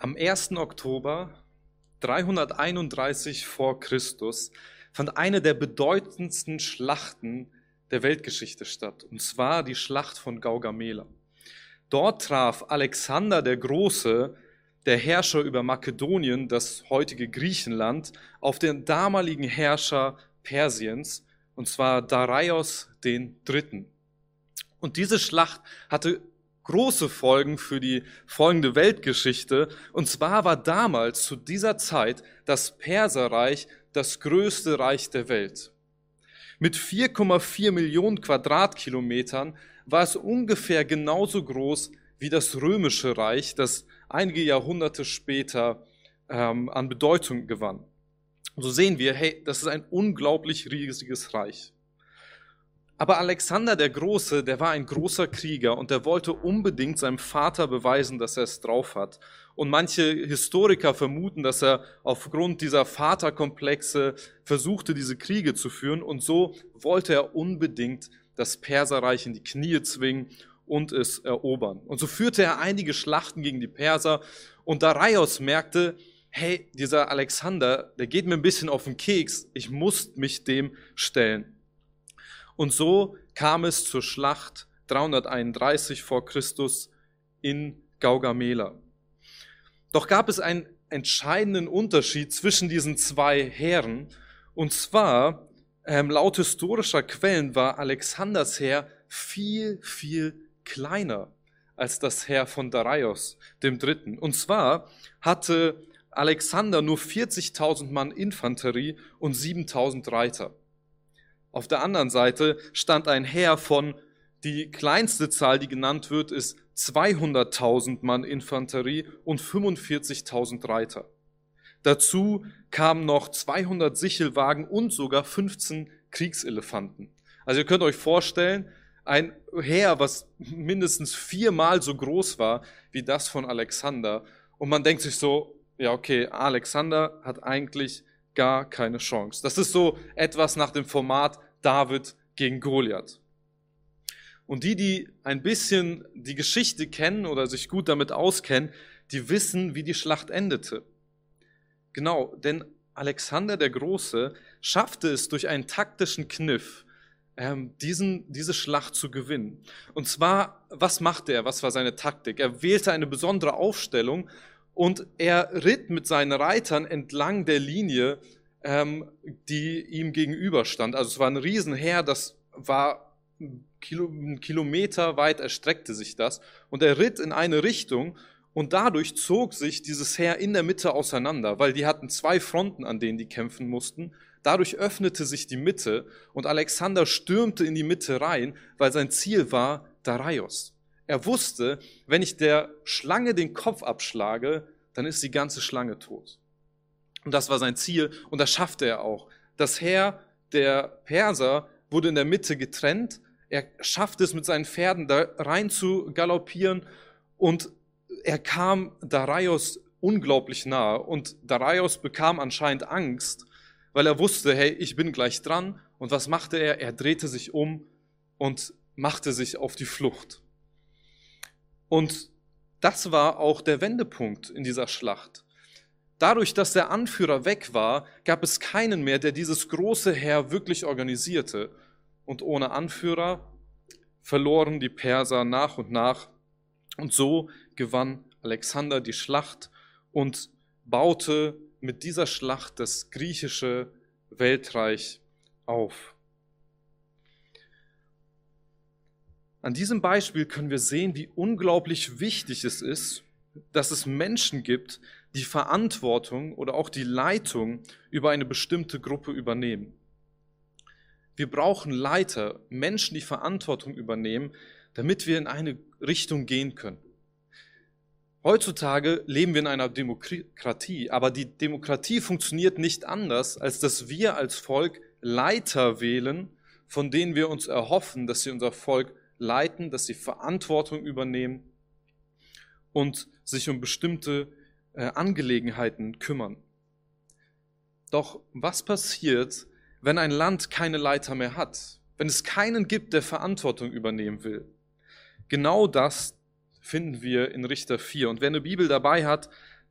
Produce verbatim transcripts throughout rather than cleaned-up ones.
Am ersten Oktober dreihunderteinunddreißig vor Christus fand eine der bedeutendsten Schlachten der Weltgeschichte statt, und zwar die Schlacht von Gaugamela. Dort traf Alexander der Große, der Herrscher über Makedonien, das heutige Griechenland, auf den damaligen Herrscher Persiens, und zwar Dareios den Dritten. Und diese Schlacht hatte große Folgen für die folgende Weltgeschichte. Und zwar war damals zu dieser Zeit das Perserreich das größte Reich der Welt. Mit vier Komma vier Millionen Quadratkilometern war es ungefähr genauso groß wie das Römische Reich, das einige Jahrhunderte später ähm, an Bedeutung gewann. Und so sehen wir, hey, das ist ein unglaublich riesiges Reich. Aber Alexander der Große, der war ein großer Krieger und der wollte unbedingt seinem Vater beweisen, dass er es drauf hat. Und manche Historiker vermuten, dass er aufgrund dieser Vaterkomplexe versuchte, diese Kriege zu führen, und so wollte er unbedingt das Perserreich in die Knie zwingen und es erobern. Und so führte er einige Schlachten gegen die Perser, und Dareios merkte, hey, dieser Alexander, der geht mir ein bisschen auf den Keks, ich muss mich dem stellen. Und so kam es zur Schlacht dreihunderteinunddreißig vor Christus in Gaugamela. Doch gab es einen entscheidenden Unterschied zwischen diesen zwei Heeren. Und zwar, ähm, laut historischer Quellen war Alexanders Heer viel, viel kleiner als das Heer von Dareios dem Dritten. Und zwar hatte Alexander nur vierzigtausend Mann Infanterie und siebentausend Reiter. Auf der anderen Seite stand ein Heer von, die kleinste Zahl, die genannt wird, ist zweihunderttausend Mann Infanterie und fünfundvierzigtausend Reiter. Dazu kamen noch zweihundert Sichelwagen und sogar fünfzehn Kriegselefanten. Also ihr könnt euch vorstellen, ein Heer, was mindestens viermal so groß war wie das von Alexander. Und man denkt sich so, ja okay, Alexander hat eigentlich gar keine Chance. Das ist so etwas nach dem Format David gegen Goliath. Und die, die ein bisschen die Geschichte kennen oder sich gut damit auskennen, die wissen, wie die Schlacht endete. Genau, denn Alexander der Große schaffte es durch einen taktischen Kniff, ähm, diesen, diese Schlacht zu gewinnen. Und zwar, was machte er? Was war seine Taktik? Er wählte eine besondere Aufstellung und er ritt mit seinen Reitern entlang der Linie, ähm, die ihm gegenüberstand. Also es war ein Riesenheer, das war Kilo, ein Kilometer weit, erstreckte sich das. Und er ritt in eine Richtung und dadurch zog sich dieses Heer in der Mitte auseinander, weil die hatten zwei Fronten, an denen die kämpfen mussten. Dadurch öffnete sich die Mitte und Alexander stürmte in die Mitte rein, weil sein Ziel war Dareios. Er wusste, wenn ich der Schlange den Kopf abschlage, dann ist die ganze Schlange tot. Und das war sein Ziel und das schaffte er auch. Das Heer der Perser wurde in der Mitte getrennt. Er schaffte es mit seinen Pferden da rein zu galoppieren und er kam Dareios unglaublich nahe. Und Dareios bekam anscheinend Angst, weil er wusste, hey, ich bin gleich dran. Und was machte er? Er drehte sich um und machte sich auf die Flucht. Und das war auch der Wendepunkt in dieser Schlacht. Dadurch, dass der Anführer weg war, gab es keinen mehr, der dieses große Heer wirklich organisierte. Und ohne Anführer verloren die Perser nach und nach. Und so gewann Alexander die Schlacht und baute mit dieser Schlacht das griechische Weltreich auf. An diesem Beispiel können wir sehen, wie unglaublich wichtig es ist, dass es Menschen gibt, die Verantwortung oder auch die Leitung über eine bestimmte Gruppe übernehmen. Wir brauchen Leiter, Menschen, die Verantwortung übernehmen, damit wir in eine Richtung gehen können. Heutzutage leben wir in einer Demokratie, aber die Demokratie funktioniert nicht anders, als dass wir als Volk Leiter wählen, von denen wir uns erhoffen, dass sie unser Volk leiten, dass sie Verantwortung übernehmen und sich um bestimmte äh, Angelegenheiten kümmern. Doch was passiert, wenn ein Land keine Leiter mehr hat? Wenn es keinen gibt, der Verantwortung übernehmen will? Genau das finden wir in Richter vier. Und wer eine Bibel dabei hat,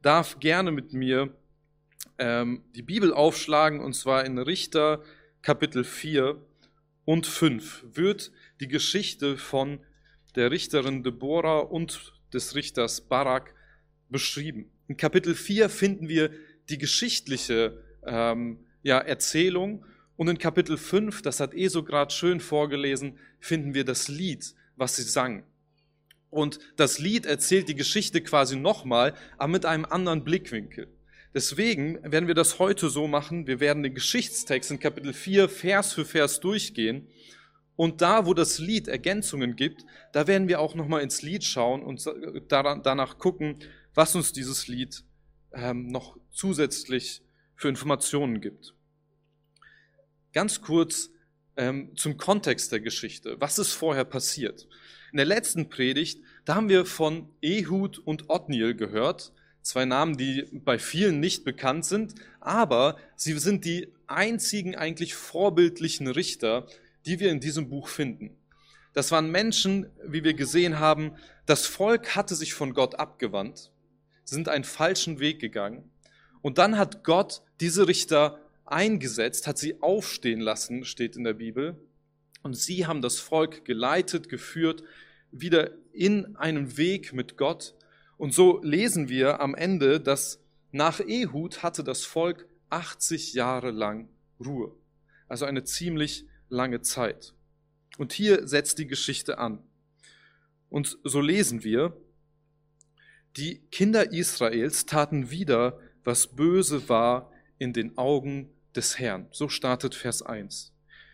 darf gerne mit mir ähm, die Bibel aufschlagen, und zwar in Richter Kapitel vier und fünf wird die Geschichte von der Richterin Deborah und des Richters Barak beschrieben. In Kapitel vier finden wir die geschichtliche ähm, ja, Erzählung, und in Kapitel fünf, das hat Eso gerade schön vorgelesen, finden wir das Lied, was sie sang. Und das Lied erzählt die Geschichte quasi nochmal, aber mit einem anderen Blickwinkel. Deswegen werden wir das heute so machen, wir werden den Geschichtstext in Kapitel vier Vers für Vers durchgehen, und da, wo das Lied Ergänzungen gibt, da werden wir auch nochmal ins Lied schauen und danach gucken, was uns dieses Lied ähm, noch zusätzlich für Informationen gibt. Ganz kurz ähm, zum Kontext der Geschichte. Was ist vorher passiert? In der letzten Predigt, da haben wir von Ehud und Othniel gehört. Zwei Namen, die bei vielen nicht bekannt sind, aber sie sind die einzigen eigentlich vorbildlichen Richter, die wir in diesem Buch finden. Das waren Menschen, wie wir gesehen haben, das Volk hatte sich von Gott abgewandt, sind einen falschen Weg gegangen, und dann hat Gott diese Richter eingesetzt, hat sie aufstehen lassen, steht in der Bibel, und sie haben das Volk geleitet, geführt, wieder in einen Weg mit Gott. Und so lesen wir am Ende, dass nach Ehud hatte das Volk achtzig Jahre lang Ruhe. Also eine ziemlich lange Zeit. Und hier setzt die Geschichte an. Und so lesen wir, die Kinder Israels taten wieder, was böse war in den Augen des Herrn. So startet Vers eins.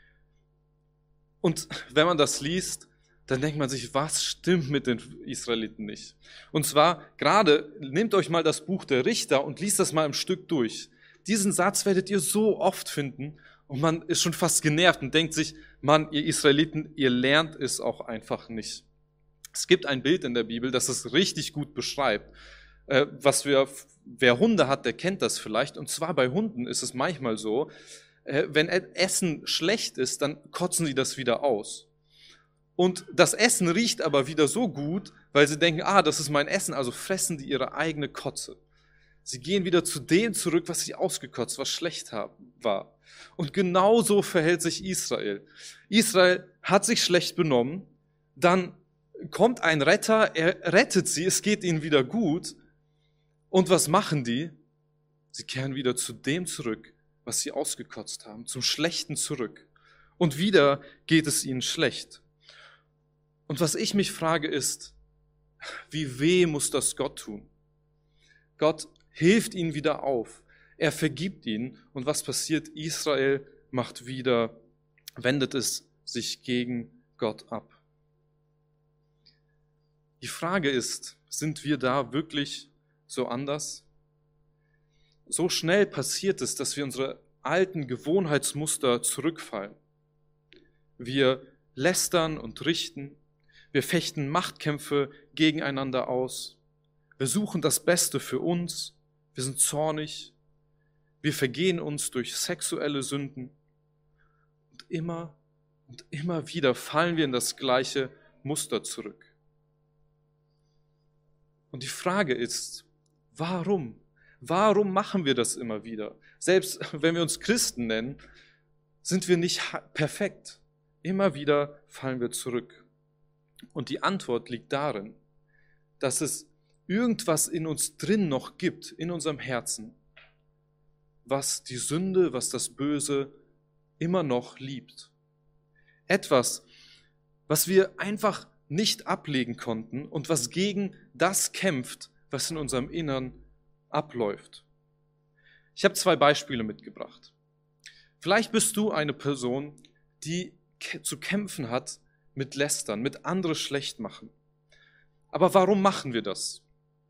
Und wenn man das liest, dann denkt man sich, was stimmt mit den Israeliten nicht? Und zwar gerade, nehmt euch mal das Buch der Richter und liest das mal im Stück durch. Diesen Satz werdet ihr so oft finden, und man ist schon fast genervt und denkt sich, Mann, ihr Israeliten, ihr lernt es auch einfach nicht. Es gibt ein Bild in der Bibel, das es richtig gut beschreibt. Äh, was wir, wer Hunde hat, der kennt das vielleicht. Und zwar bei Hunden ist es manchmal so, äh, wenn Essen schlecht ist, dann kotzen sie das wieder aus. Und das Essen riecht aber wieder so gut, weil sie denken, ah, das ist mein Essen, also fressen die ihre eigene Kotze. Sie gehen wieder zu dem zurück, was sie ausgekotzt, was schlecht war. Und genau so verhält sich Israel. Israel hat sich schlecht benommen, dann kommt ein Retter, er rettet sie, es geht ihnen wieder gut. Und was machen die? Sie kehren wieder zu dem zurück, was sie ausgekotzt haben, zum Schlechten zurück. Und wieder geht es ihnen schlecht. Und was ich mich frage ist, wie weh muss das Gott tun? Gott hilft ihnen wieder auf. Er vergibt ihnen. Und was passiert? Israel macht wieder, wendet es sich gegen Gott ab. Die Frage ist, sind wir da wirklich so anders? So schnell passiert es, dass wir unsere alten Gewohnheitsmuster zurückfallen. Wir lästern und richten. Wir fechten Machtkämpfe gegeneinander aus. Wir suchen das Beste für uns. Wir sind zornig. Wir vergehen uns durch sexuelle Sünden. Und immer und immer wieder fallen wir in das gleiche Muster zurück. Und die Frage ist, warum? Warum machen wir das immer wieder? Selbst wenn wir uns Christen nennen, sind wir nicht perfekt. Immer wieder fallen wir zurück. Und die Antwort liegt darin, dass es irgendwas in uns drin noch gibt, in unserem Herzen, was die Sünde, was das Böse immer noch liebt. Etwas, was wir einfach nicht ablegen konnten und was gegen das kämpft, was in unserem Innern abläuft. Ich habe zwei Beispiele mitgebracht. Vielleicht bist du eine Person, die zu kämpfen hat mit Lästern, mit andere schlecht machen. Aber warum machen wir das?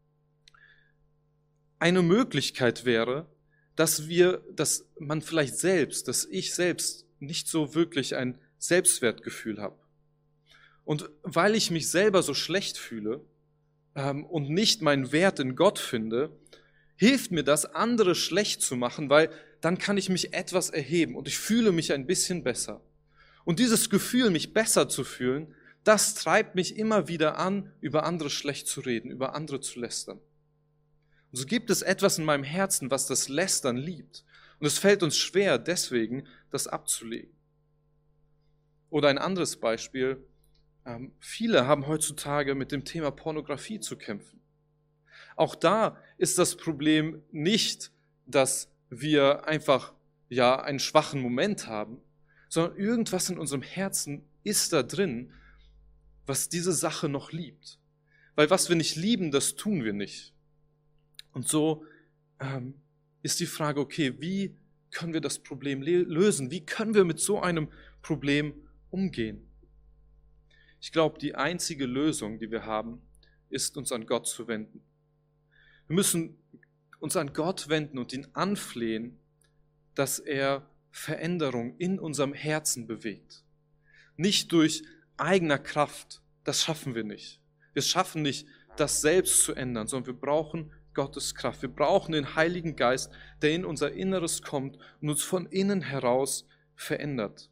Eine Möglichkeit wäre, dass wir, dass man vielleicht selbst, dass ich selbst nicht so wirklich ein Selbstwertgefühl habe. Und weil ich mich selber so schlecht fühle ähm, und nicht meinen Wert in Gott finde, hilft mir das, andere schlecht zu machen, weil dann kann ich mich etwas erheben und ich fühle mich ein bisschen besser. Und dieses Gefühl, mich besser zu fühlen, das treibt mich immer wieder an, über andere schlecht zu reden, über andere zu lästern. Und so gibt es etwas in meinem Herzen, was das Lästern liebt. Und es fällt uns schwer, deswegen das abzulegen. Oder ein anderes Beispiel. Ähm, viele haben heutzutage mit dem Thema Pornografie zu kämpfen. Auch da ist das Problem nicht, dass wir einfach ja einen schwachen Moment haben, sondern irgendwas in unserem Herzen ist da drin, was diese Sache noch liebt. Weil was wir nicht lieben, das tun wir nicht. Und so ähm, ist die Frage, okay, wie können wir das Problem lösen? Wie können wir mit so einem Problem umgehen? Ich glaube, die einzige Lösung, die wir haben, ist, uns an Gott zu wenden. Wir müssen uns an Gott wenden und ihn anflehen, dass er Veränderung in unserem Herzen bewegt. Nicht durch eigener Kraft, das schaffen wir nicht. Wir schaffen nicht, das selbst zu ändern, sondern wir brauchen Gottes Kraft. Wir brauchen den Heiligen Geist, der in unser Inneres kommt und uns von innen heraus verändert.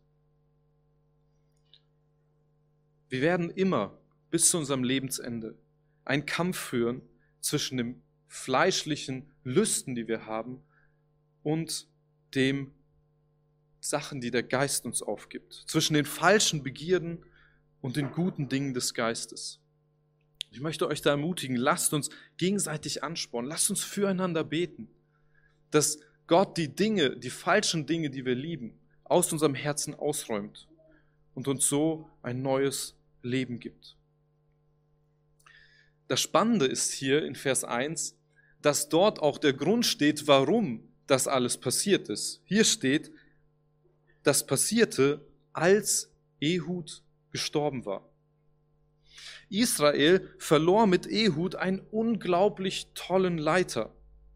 Wir werden immer bis zu unserem Lebensende einen Kampf führen zwischen dem fleischlichen Lüsten, die wir haben, und dem Sachen, die der Geist uns aufgibt. Zwischen den falschen Begierden und den guten Dingen des Geistes. Ich möchte euch da ermutigen, lasst uns gegenseitig anspornen, lasst uns füreinander beten, dass Gott die Dinge, die falschen Dinge, die wir lieben, aus unserem Herzen ausräumt und uns so ein neues Leben gibt. Das Spannende ist hier in Vers eins, dass dort auch der Grund steht, warum das alles passiert ist. Hier steht, das passierte, als Ehud gestorben war. Israel verlor mit Ehud einen unglaublich tollen Leiter.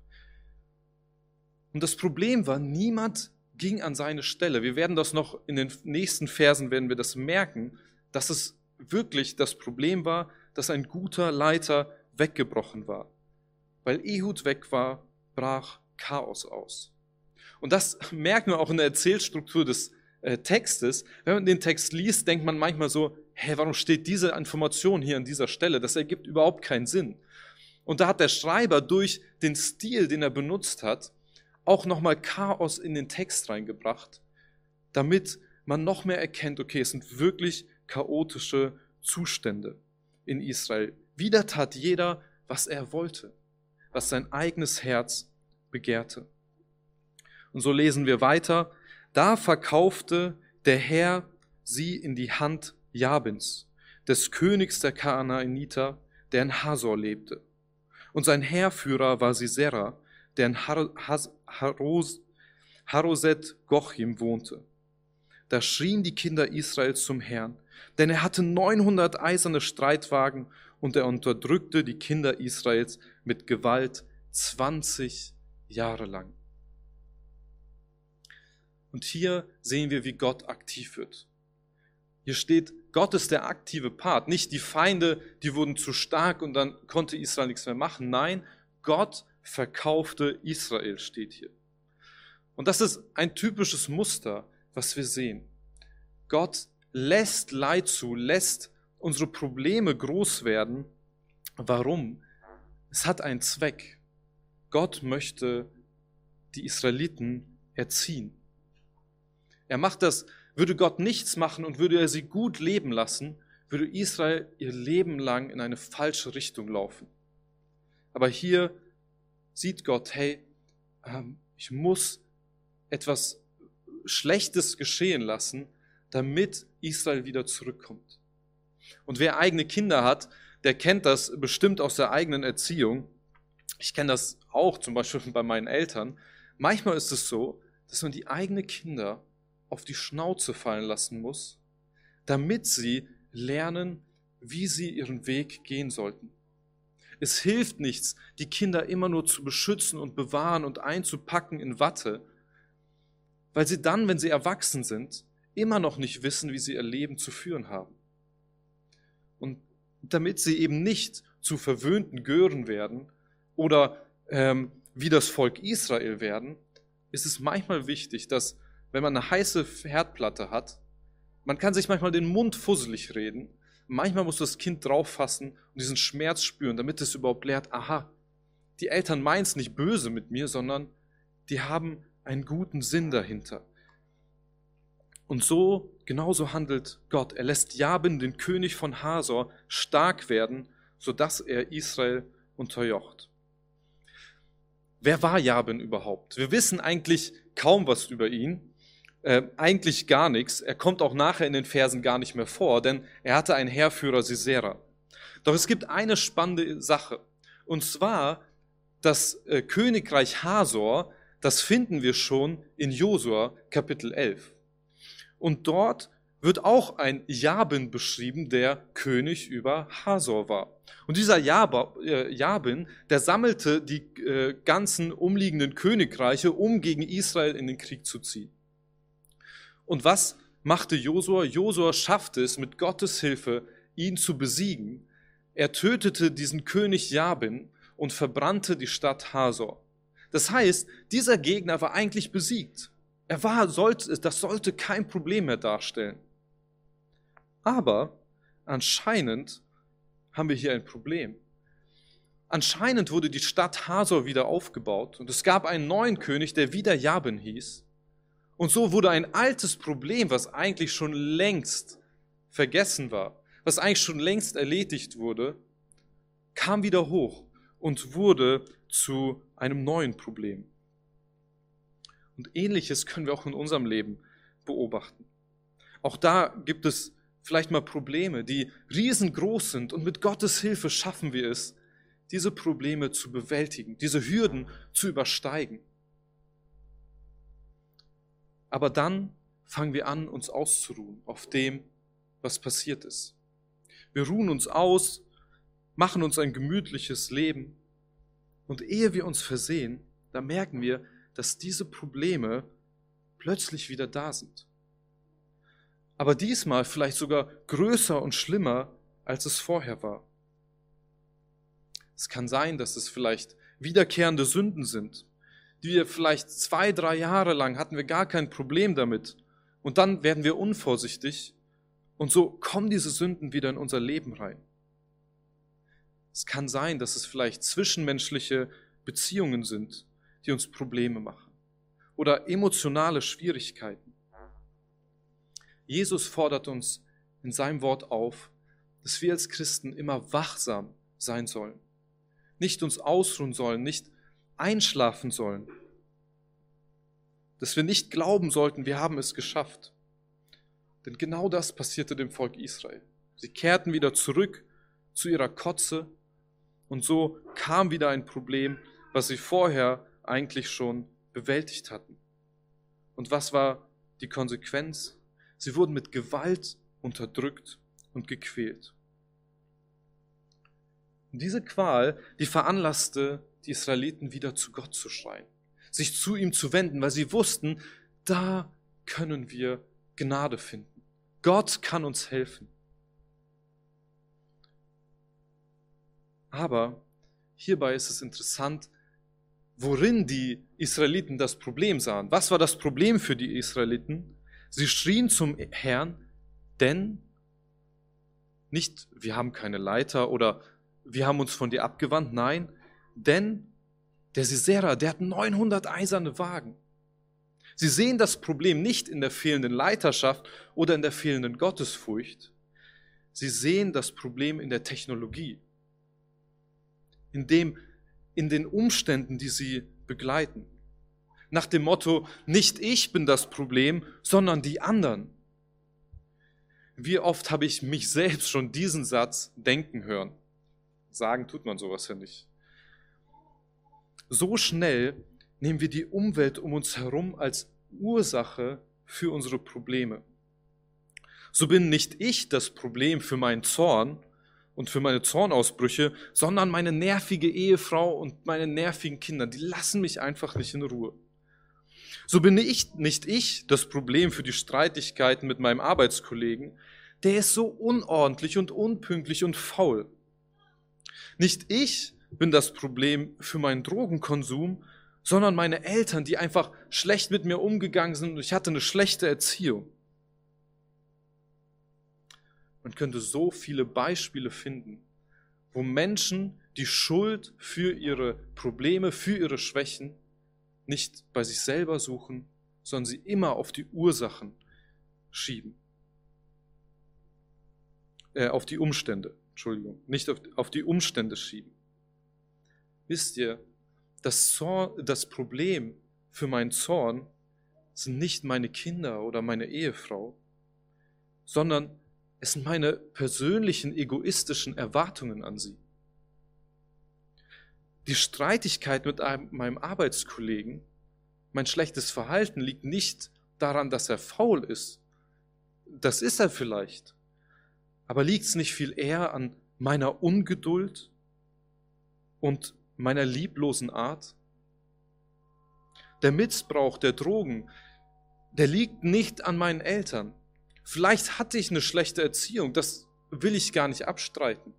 Und das Problem war, niemand ging an seine Stelle. Wir werden das noch in den nächsten Versen, werden wir das merken, dass es wirklich das Problem war, dass ein guter Leiter weggebrochen war. Weil Ehud weg war, brach Chaos aus. Und das merken wir auch in der Erzählstruktur des äh, Textes. Wenn man den Text liest, denkt man manchmal so, hä, warum steht diese Information hier an dieser Stelle? Das ergibt überhaupt keinen Sinn. Und da hat der Schreiber durch den Stil, den er benutzt hat, auch nochmal Chaos in den Text reingebracht, damit man noch mehr erkennt, okay, es sind wirklich chaotische Zustände in Israel. Wieder tat jeder, was er wollte, was sein eigenes Herz begehrte. Und so lesen wir weiter, da verkaufte der Herr sie in die Hand Jabins, des Königs der Kanaaniter, der in Hasor lebte. Und sein Heerführer war Sisera, der in Haroset Gochim wohnte. Da schrien die Kinder Israels zum Herrn, denn er hatte neunhundert eiserne Streitwagen und er unterdrückte die Kinder Israels mit Gewalt zwanzig Jahre lang. Und hier sehen wir, wie Gott aktiv wird. Hier steht, Gott ist der aktive Part, nicht die Feinde, die wurden zu stark und dann konnte Israel nichts mehr machen. Nein, Gott verkaufte Israel, steht hier. Und das ist ein typisches Muster, was wir sehen. Gott lässt Leid zu, lässt unsere Probleme groß werden. Warum? Es hat einen Zweck. Gott möchte die Israeliten erziehen. Er macht das, würde Gott nichts machen und würde er sie gut leben lassen, würde Israel ihr Leben lang in eine falsche Richtung laufen. Aber hier sieht Gott, hey, ich muss etwas Schlechtes geschehen lassen, damit Israel wieder zurückkommt. Und wer eigene Kinder hat, der kennt das bestimmt aus der eigenen Erziehung. Ich kenne das auch zum Beispiel bei meinen Eltern. Manchmal ist es so, dass man die eigenen Kinder auf die Schnauze fallen lassen muss, damit sie lernen, wie sie ihren Weg gehen sollten. Es hilft nichts, die Kinder immer nur zu beschützen und bewahren und einzupacken in Watte, weil sie dann, wenn sie erwachsen sind, immer noch nicht wissen, wie sie ihr Leben zu führen haben. Und damit sie eben nicht zu verwöhnten Gören werden oder ähm, wie das Volk Israel werden, ist es manchmal wichtig, dass, wenn man eine heiße Herdplatte hat, man kann sich manchmal den Mund fusselig reden, manchmal muss das Kind drauf fassen und diesen Schmerz spüren, damit es überhaupt lernt, aha, die Eltern meinen es nicht böse mit mir, sondern die haben einen guten Sinn dahinter. Und so, genauso handelt Gott. Er lässt Jabin, den König von Hasor, stark werden, sodass er Israel unterjocht. Wer war Jabin überhaupt? Wir wissen eigentlich kaum was über ihn. Äh, eigentlich gar nichts. Er kommt auch nachher in den Versen gar nicht mehr vor, denn er hatte einen Heerführer Sisera. Doch es gibt eine spannende Sache. Und zwar das äh, Königreich Hasor, das finden wir schon in Josua Kapitel elf. Und dort wird auch ein Jabin beschrieben, der König über Hasor war. Und dieser Jabin, der sammelte die äh, ganzen umliegenden Königreiche, um gegen Israel in den Krieg zu ziehen. Und was machte Josua? Josua schaffte es mit Gottes Hilfe, ihn zu besiegen. Er tötete diesen König Jabin und verbrannte die Stadt Hasor. Das heißt, dieser Gegner war eigentlich besiegt. Er war, sollte, das sollte kein Problem mehr darstellen. Aber anscheinend haben wir hier ein Problem. Anscheinend wurde die Stadt Hasor wieder aufgebaut und es gab einen neuen König, der wieder Jabin hieß. Und so wurde ein altes Problem, was eigentlich schon längst vergessen war, was eigentlich schon längst erledigt wurde, kam wieder hoch und wurde zu einem neuen Problem. Und Ähnliches können wir auch in unserem Leben beobachten. Auch da gibt es vielleicht mal Probleme, die riesengroß sind und mit Gottes Hilfe schaffen wir es, diese Probleme zu bewältigen, diese Hürden zu übersteigen. Aber dann fangen wir an, uns auszuruhen auf dem, was passiert ist. Wir ruhen uns aus, machen uns ein gemütliches Leben und ehe wir uns versehen, da merken wir, dass diese Probleme plötzlich wieder da sind. Aber diesmal vielleicht sogar größer und schlimmer, als es vorher war. Es kann sein, dass es vielleicht wiederkehrende Sünden sind, die wir vielleicht zwei, drei Jahre lang hatten wir gar kein Problem damit. Und dann werden wir unvorsichtig und so kommen diese Sünden wieder in unser Leben rein. Es kann sein, dass es vielleicht zwischenmenschliche Beziehungen sind, die uns Probleme machen oder emotionale Schwierigkeiten. Jesus fordert uns in seinem Wort auf, dass wir als Christen immer wachsam sein sollen, nicht uns ausruhen sollen, nicht einschlafen sollen, dass wir nicht glauben sollten, wir haben es geschafft. Denn genau das passierte dem Volk Israel. Sie kehrten wieder zurück zu ihrer Kotze und so kam wieder ein Problem, was sie vorher eigentlich schon bewältigt hatten. Und was war die Konsequenz? Sie wurden mit Gewalt unterdrückt und gequält. Und diese Qual, die veranlasste die Israeliten wieder zu Gott zu schreien, sich zu ihm zu wenden, weil sie wussten, da können wir Gnade finden. Gott kann uns helfen. Aber hierbei ist es interessant, worin die Israeliten das Problem sahen. Was war das Problem für die Israeliten? Sie schrien zum Herrn, denn nicht, wir haben keine Leiter oder wir haben uns von dir abgewandt, nein, denn der Sisera, der hat neunhundert eiserne Wagen. Sie sehen das Problem nicht in der fehlenden Leiterschaft oder in der fehlenden Gottesfurcht. Sie sehen das Problem in der Technologie, in dem, in den Umständen, die sie begleiten. Nach dem Motto, nicht ich bin das Problem, sondern die anderen. Wie oft habe ich mich selbst schon diesen Satz denken hören? Sagen tut man sowas ja nicht. So schnell nehmen wir die Umwelt um uns herum als Ursache für unsere Probleme. So bin nicht ich das Problem für meinen Zorn und für meine Zornausbrüche, sondern meine nervige Ehefrau und meine nervigen Kinder, die lassen mich einfach nicht in Ruhe. So bin ich nicht ich das Problem für die Streitigkeiten mit meinem Arbeitskollegen, der ist so unordentlich und unpünktlich und faul. Nicht ich bin das Problem für meinen Drogenkonsum, sondern meine Eltern, die einfach schlecht mit mir umgegangen sind und ich hatte eine schlechte Erziehung. Man könnte so viele Beispiele finden, wo Menschen die Schuld für ihre Probleme, für ihre Schwächen nicht bei sich selber suchen, sondern sie immer auf die Ursachen schieben. Äh, auf die Umstände, Entschuldigung, nicht auf, auf die Umstände schieben. Wisst ihr, das, Zorn, das Problem für meinen Zorn sind nicht meine Kinder oder meine Ehefrau, sondern es sind meine persönlichen egoistischen Erwartungen an sie. Die Streitigkeit mit einem, meinem Arbeitskollegen, mein schlechtes Verhalten liegt nicht daran, dass er faul ist. Das ist er vielleicht. Aber liegt es nicht viel eher an meiner Ungeduld und meiner lieblosen Art? Der Missbrauch der Drogen, der liegt nicht an meinen Eltern. Vielleicht hatte ich eine schlechte Erziehung, das will ich gar nicht abstreiten.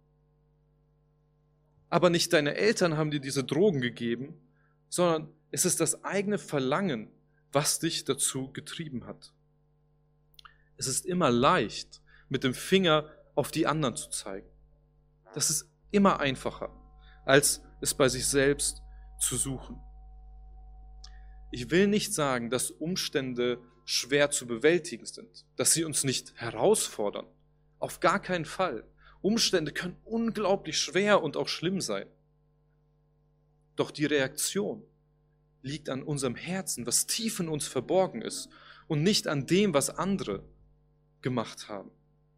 Aber nicht deine Eltern haben dir diese Drogen gegeben, sondern es ist das eigene Verlangen, was dich dazu getrieben hat. Es ist immer leicht, mit dem Finger auf die anderen zu zeigen. Das ist immer einfacher, als es bei sich selbst zu suchen. Ich will nicht sagen, dass Umstände schwer zu bewältigen sind, dass sie uns nicht herausfordern. Auf gar keinen Fall. Umstände können unglaublich schwer und auch schlimm sein. Doch die Reaktion liegt an unserem Herzen, was tief in uns verborgen ist und nicht an dem, was andere gemacht haben.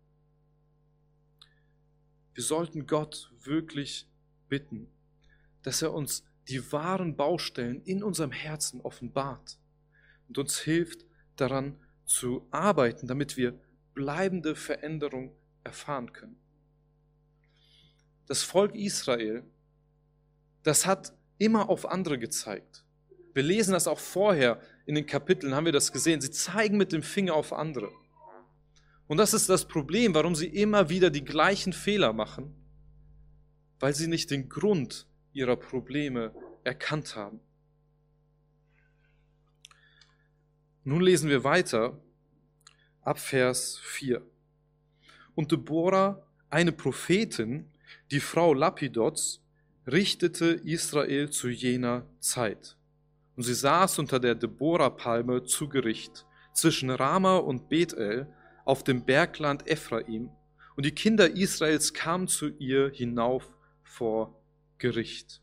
Wir sollten Gott wirklich bitten, dass er uns die wahren Baustellen in unserem Herzen offenbart und uns hilft, daran zu arbeiten, damit wir bleibende Veränderung erfahren können. Das Volk Israel, das hat immer auf andere gezeigt. Wir lesen das auch vorher in den Kapiteln, haben wir das gesehen. Sie zeigen mit dem Finger auf andere. Und das ist das Problem, warum sie immer wieder die gleichen Fehler machen, weil sie nicht den Grund ihrer Probleme erkannt haben. Nun lesen wir weiter ab Vers vier. Und Deborah, eine Prophetin, die Frau Lapidots, richtete Israel zu jener Zeit. Und sie saß unter der Deborah-Palme zu Gericht, zwischen Rama und Bethel, auf dem Bergland Ephraim. Und die Kinder Israels kamen zu ihr hinauf vor Gericht.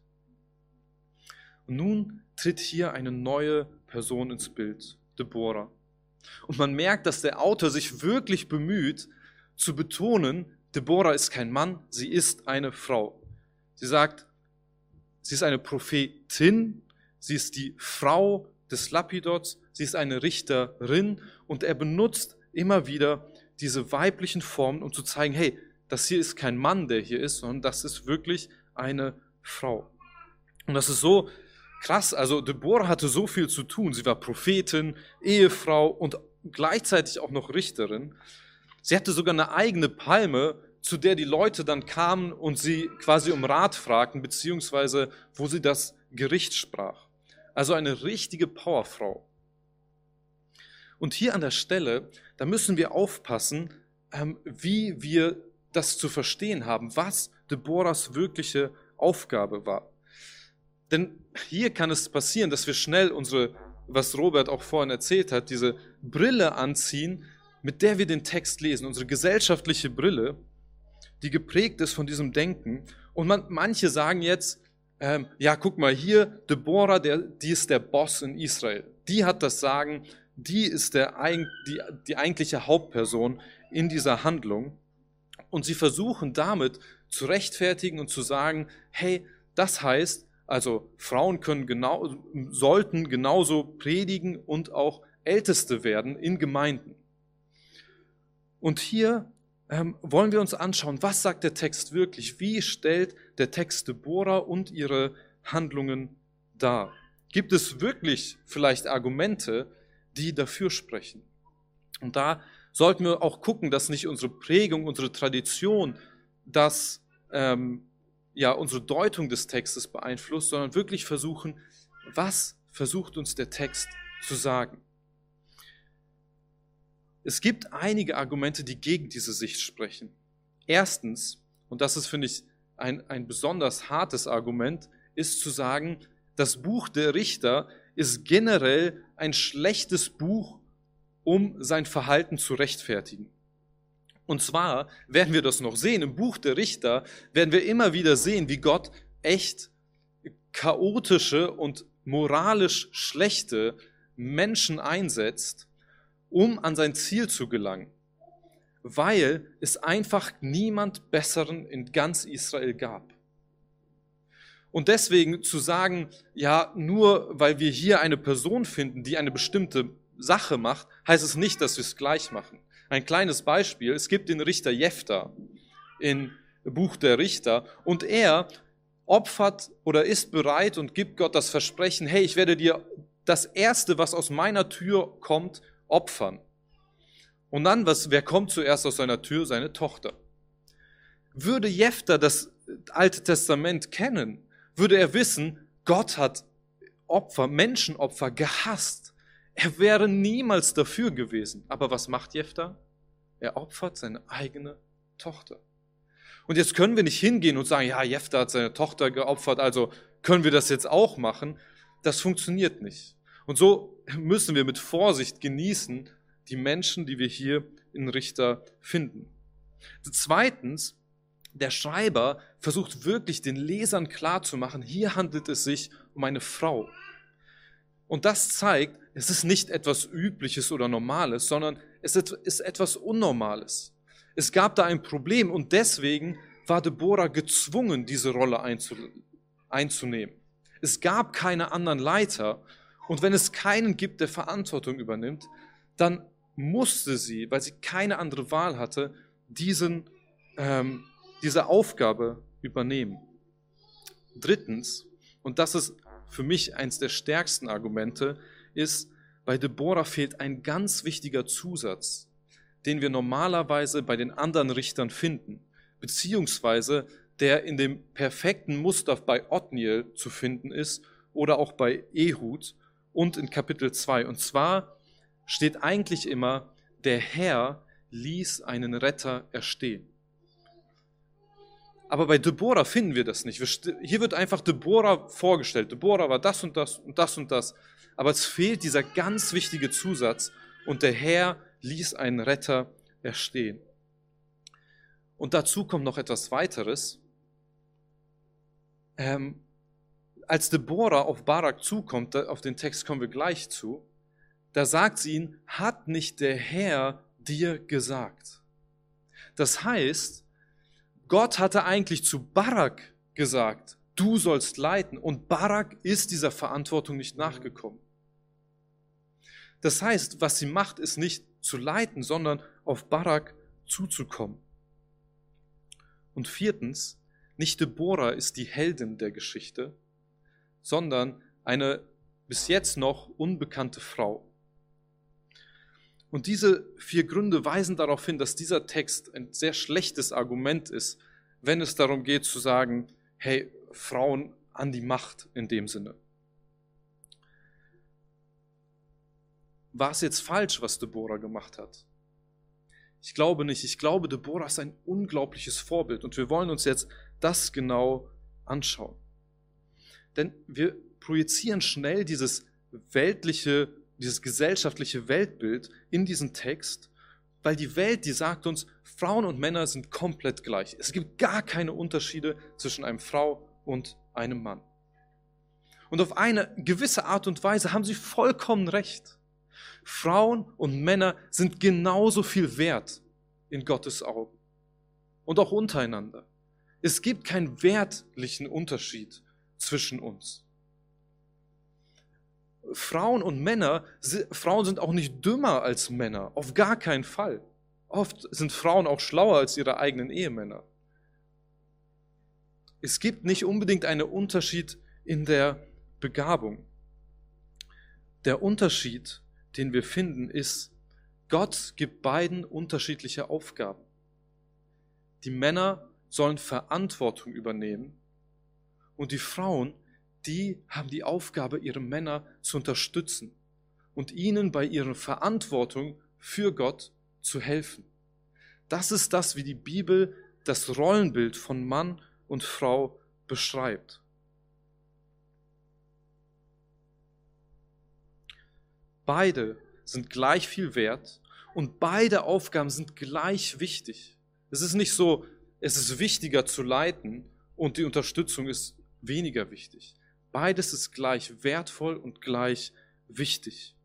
Und nun tritt hier eine neue Person ins Bild, Deborah. Und man merkt, dass der Autor sich wirklich bemüht, zu betonen, Deborah ist kein Mann, sie ist eine Frau. Sie sagt, sie ist eine Prophetin, sie ist die Frau des Lapidots, sie ist eine Richterin und er benutzt immer wieder diese weiblichen Formen, um zu zeigen, hey, das hier ist kein Mann, der hier ist, sondern das ist wirklich eine Frau. Und das ist so krass, also Deborah hatte so viel zu tun. Sie war Prophetin, Ehefrau und gleichzeitig auch noch Richterin. Sie hatte sogar eine eigene Palme, zu der die Leute dann kamen und sie quasi um Rat fragten, beziehungsweise wo sie das Gericht sprach. Also eine richtige Powerfrau. Und hier an der Stelle, da müssen wir aufpassen, ähm, wie wir das zu verstehen haben, was Deborahs wirkliche Aufgabe war. Denn hier kann es passieren, dass wir schnell unsere, was Robert auch vorhin erzählt hat, diese Brille anziehen, mit der wir den Text lesen, unsere gesellschaftliche Brille, die geprägt ist von diesem Denken. Und man, manche sagen jetzt, ähm, ja, guck mal hier, Deborah, der, die ist der Boss in Israel. Die hat das Sagen, die ist der, die, die eigentliche Hauptperson in dieser Handlung. Und sie versuchen damit zu rechtfertigen und zu sagen, hey, das heißt, also Frauen können genau, sollten genauso predigen und auch Älteste werden in Gemeinden. Und hier ähm, wollen wir uns anschauen, was sagt der Text wirklich? Wie stellt der Text Deborah und ihre Handlungen dar? Gibt es wirklich vielleicht Argumente, die dafür sprechen? Und da sollten wir auch gucken, dass nicht unsere Prägung, unsere Tradition, dass ähm, ja, unsere Deutung des Textes beeinflusst, sondern wirklich versuchen, was versucht uns der Text zu sagen. Es gibt einige Argumente, die gegen diese Sicht sprechen. Erstens, und das ist, finde ich, ein, ein besonders hartes Argument, ist zu sagen, das Buch der Richter ist generell ein schlechtes Buch, um sein Verhalten zu rechtfertigen. Und zwar werden wir das noch sehen, im Buch der Richter werden wir immer wieder sehen, wie Gott echt chaotische und moralisch schlechte Menschen einsetzt, um an sein Ziel zu gelangen, weil es einfach niemand Besseren in ganz Israel gab. Und deswegen zu sagen, ja, nur weil wir hier eine Person finden, die eine bestimmte Sache macht, heißt es nicht, dass wir es gleich machen. Ein kleines Beispiel, es gibt den Richter Jefta im Buch der Richter und er opfert oder ist bereit und gibt Gott das Versprechen, hey, ich werde dir das Erste, was aus meiner Tür kommt, opfern. Und dann, was, wer kommt zuerst aus seiner Tür? Seine Tochter. Würde Jefta das Alte Testament kennen, würde er wissen, Gott hat Opfer, Menschenopfer gehasst. Er wäre niemals dafür gewesen. Aber was macht Jefta? Er opfert seine eigene Tochter. Und jetzt können wir nicht hingehen und sagen, ja, Jefta hat seine Tochter geopfert, also können wir das jetzt auch machen. Das funktioniert nicht. Und so müssen wir mit Vorsicht genießen, die Menschen, die wir hier in Richter finden. Zweitens, der Schreiber versucht wirklich den Lesern klarzumachen, hier handelt es sich um eine Frau. Und das zeigt, es ist nicht etwas Übliches oder Normales, sondern es ist etwas Unnormales. Es gab da ein Problem und deswegen war Deborah gezwungen, diese Rolle einzunehmen. Es gab keine anderen Leiter und wenn es keinen gibt, der Verantwortung übernimmt, dann musste sie, weil sie keine andere Wahl hatte, diesen, ähm, diese Aufgabe übernehmen. Drittens, und das ist für mich eins der stärksten Argumente, ist, bei Deborah fehlt ein ganz wichtiger Zusatz, den wir normalerweise bei den anderen Richtern finden, beziehungsweise der in dem perfekten Muster bei Othniel zu finden ist oder auch bei Ehud und in Kapitel zwei. Und zwar steht eigentlich immer, der Herr ließ einen Retter erstehen. Aber bei Deborah finden wir das nicht. Hier wird einfach Deborah vorgestellt. Deborah war das und das und das und das. Aber es fehlt dieser ganz wichtige Zusatz und der Herr ließ einen Retter erstehen. Und dazu kommt noch etwas weiteres. Ähm, als Deborah auf Barak zukommt, auf den Text kommen wir gleich zu, da sagt sie ihn, hat nicht der Herr dir gesagt? Das heißt, Gott hatte eigentlich zu Barak gesagt, du sollst leiten. Und Barak ist dieser Verantwortung nicht nachgekommen. Das heißt, was sie macht, ist nicht zu leiten, sondern auf Barak zuzukommen. Und viertens, nicht Deborah ist die Heldin der Geschichte, sondern eine bis jetzt noch unbekannte Frau. Und diese vier Gründe weisen darauf hin, dass dieser Text ein sehr schlechtes Argument ist, wenn es darum geht zu sagen, hey, Frauen an die Macht in dem Sinne. War es jetzt falsch, was Deborah gemacht hat? Ich glaube nicht. Ich glaube, Deborah ist ein unglaubliches Vorbild und wir wollen uns jetzt das genau anschauen. Denn wir projizieren schnell dieses weltliche, dieses gesellschaftliche Weltbild in diesen Text, weil die Welt, die sagt uns, Frauen und Männer sind komplett gleich. Es gibt gar keine Unterschiede zwischen einer Frau und einem Mann. Und auf eine gewisse Art und Weise haben sie vollkommen recht. Frauen und Männer sind genauso viel wert in Gottes Augen und auch untereinander. Es gibt keinen wertlichen Unterschied zwischen uns. Frauen und Männer, Frauen sind auch nicht dümmer als Männer, auf gar keinen Fall. Oft sind Frauen auch schlauer als ihre eigenen Ehemänner. Es gibt nicht unbedingt einen Unterschied in der Begabung. Der Unterschied, den wir finden, ist, Gott gibt beiden unterschiedliche Aufgaben. Die Männer sollen Verantwortung übernehmen und die Frauen, die haben die Aufgabe, ihre Männer zu unterstützen und ihnen bei ihrer Verantwortung für Gott zu helfen. Das ist das, wie die Bibel das Rollenbild von Mann und Frau beschreibt. Beide sind gleich viel wert und beide Aufgaben sind gleich wichtig. Es ist nicht so, es ist wichtiger zu leiten und die Unterstützung ist weniger wichtig. Beides ist gleich wertvoll und gleich wichtig.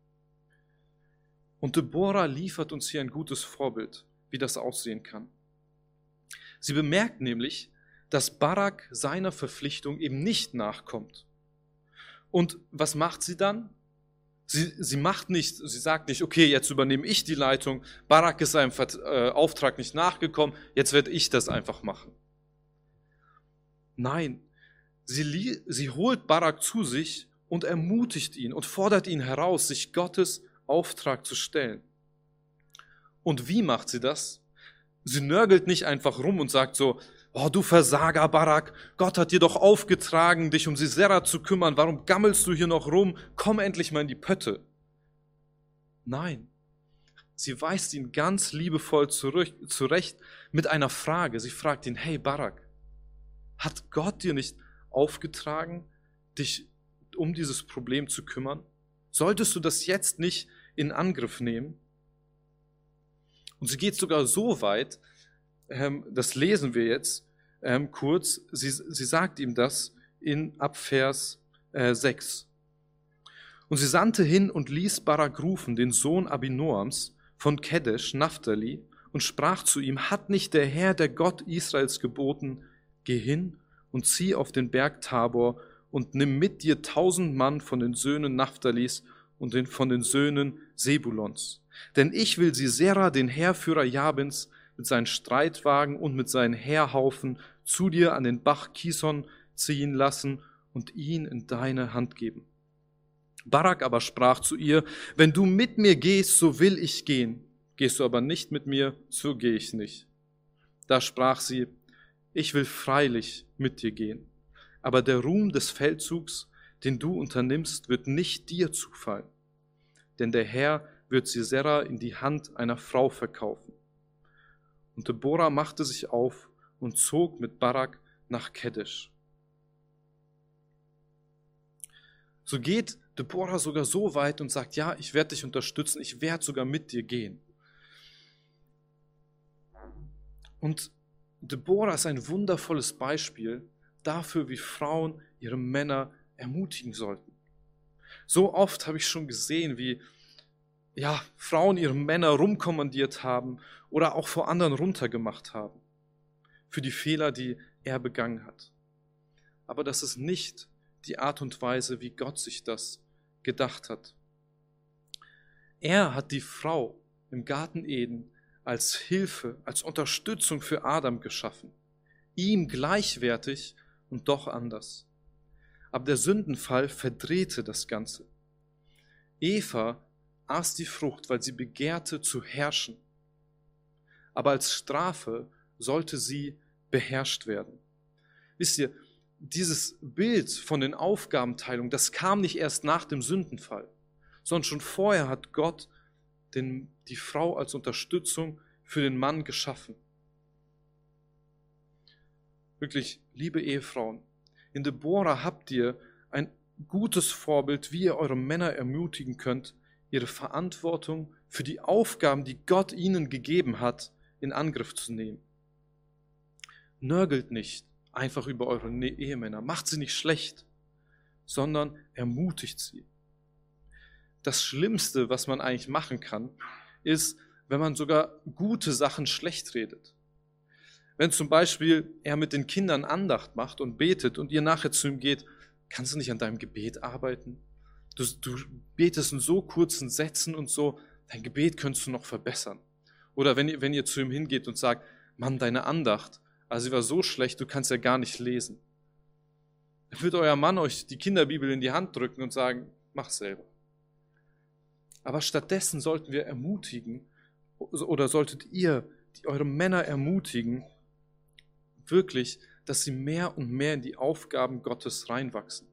Und Deborah liefert uns hier ein gutes Vorbild, wie das aussehen kann. Sie bemerkt nämlich, dass Barak seiner Verpflichtung eben nicht nachkommt. Und was macht sie dann? Sie, sie macht nicht, sie sagt nicht, okay, jetzt übernehme ich die Leitung, Barak ist seinem äh, Auftrag nicht nachgekommen, jetzt werde ich das einfach machen. Nein, sie, sie holt Barak zu sich und ermutigt ihn und fordert ihn heraus, sich Gottes Auftrag zu stellen. Und wie macht sie das? Sie nörgelt nicht einfach rum und sagt so, oh du Versager Barak, Gott hat dir doch aufgetragen, dich um Sisera zu kümmern, warum gammelst du hier noch rum? Komm endlich mal in die Pötte. Nein, sie weist ihn ganz liebevoll zurück, zurecht mit einer Frage. Sie fragt ihn, hey Barak, hat Gott dir nicht aufgetragen, dich um dieses Problem zu kümmern? Solltest du das jetzt nicht in Angriff nehmen? Und sie geht sogar so weit, ähm, das lesen wir jetzt ähm, kurz, sie, sie sagt ihm das in ab Vers äh, sechs. Und sie sandte hin und ließ Barak rufen, den Sohn Abinoams von Kedesh, Naphtali, und sprach zu ihm, hat nicht der Herr, der Gott Israels geboten, geh hin und zieh auf den Berg Tabor und nimm mit dir tausend Mann von den Söhnen Naphtalis und den, von den Söhnen Sebulons. Denn ich will Sisera, den Heerführer Jabins, mit seinen Streitwagen und mit seinen Heerhaufen zu dir an den Bach Kison ziehen lassen und ihn in deine Hand geben. Barak aber sprach zu ihr, wenn du mit mir gehst, so will ich gehen. Gehst du aber nicht mit mir, so gehe ich nicht. Da sprach sie, ich will freilich mit dir gehen, aber der Ruhm des Feldzugs, den du unternimmst, wird nicht dir zufallen. Denn der Herr wird Sisera in die Hand einer Frau verkaufen. Und Deborah machte sich auf und zog mit Barak nach Kedesh. So geht Deborah sogar so weit und sagt, ja, ich werde dich unterstützen, ich werde sogar mit dir gehen. Und Deborah ist ein wundervolles Beispiel dafür, wie Frauen ihre Männer ermutigen sollten. So oft habe ich schon gesehen, wie ja, Frauen ihre Männer rumkommandiert haben oder auch vor anderen runtergemacht haben für die Fehler, die er begangen hat. Aber das ist nicht die Art und Weise, wie Gott sich das gedacht hat. Er hat die Frau im Garten Eden als Hilfe, als Unterstützung für Adam geschaffen. Ihm gleichwertig und doch anders. Aber der Sündenfall verdrehte das Ganze. Eva aß die Frucht, weil sie begehrte zu herrschen. Aber als Strafe sollte sie beherrscht werden. Wisst ihr, dieses Bild von den Aufgabenteilungen, das kam nicht erst nach dem Sündenfall, sondern schon vorher hat Gott den, die Frau als Unterstützung für den Mann geschaffen. Wirklich, liebe Ehefrauen, in Deborah habt ihr ein gutes Vorbild, wie ihr eure Männer ermutigen könnt, ihre Verantwortung für die Aufgaben, die Gott ihnen gegeben hat, in Angriff zu nehmen. Nörgelt nicht einfach über eure Ehemänner, macht sie nicht schlecht, sondern ermutigt sie. Das Schlimmste, was man eigentlich machen kann, ist, wenn man sogar gute Sachen schlecht redet. Wenn zum Beispiel er mit den Kindern Andacht macht und betet und ihr nachher zu ihm geht, kannst du nicht an deinem Gebet arbeiten? Du, du betest in so kurzen Sätzen und so, dein Gebet könntest du noch verbessern. Oder wenn ihr, wenn ihr zu ihm hingeht und sagt, Mann, deine Andacht, also sie war so schlecht, du kannst ja gar nicht lesen. Dann wird euer Mann euch die Kinderbibel in die Hand drücken und sagen, mach selber. Aber stattdessen sollten wir ermutigen, oder solltet ihr die, eure Männer ermutigen, wirklich, dass sie mehr und mehr in die Aufgaben Gottes reinwachsen.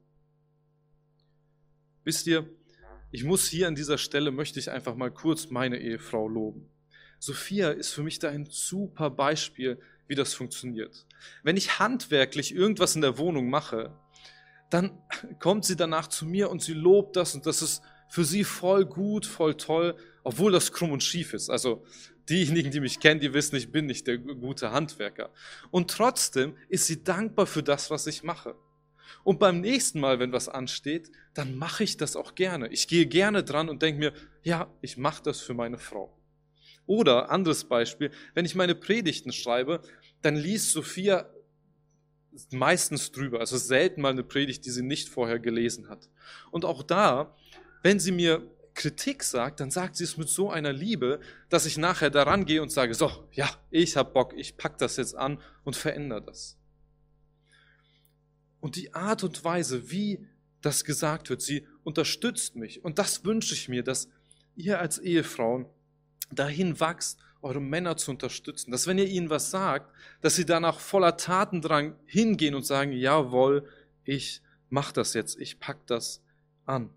Wisst ihr, ich muss hier an dieser Stelle, möchte ich einfach mal kurz meine Ehefrau loben. Sophia ist für mich da ein super Beispiel, wie das funktioniert. Wenn ich handwerklich irgendwas in der Wohnung mache, dann kommt sie danach zu mir und sie lobt das und das ist für sie voll gut, voll toll, obwohl das krumm und schief ist. Also diejenigen, die mich kennen, die wissen, ich bin nicht der gute Handwerker. Und trotzdem ist sie dankbar für das, was ich mache. Und beim nächsten Mal, wenn was ansteht, dann mache ich das auch gerne. Ich gehe gerne dran und denke mir, ja, ich mache das für meine Frau. Oder, anderes Beispiel, wenn ich meine Predigten schreibe, dann liest Sophia meistens drüber, also selten mal eine Predigt, die sie nicht vorher gelesen hat. Und auch da, wenn sie mir Kritik sagt, dann sagt sie es mit so einer Liebe, dass ich nachher daran gehe und sage, so, ja, ich hab Bock, ich pack das jetzt an und verändere das. Und die Art und Weise, wie das gesagt wird, sie unterstützt mich. Und das wünsche ich mir, dass ihr als Ehefrauen dahin wachst, eure Männer zu unterstützen. Dass wenn ihr ihnen was sagt, dass sie danach voller Tatendrang hingehen und sagen, jawohl, ich mach das jetzt, ich pack das an.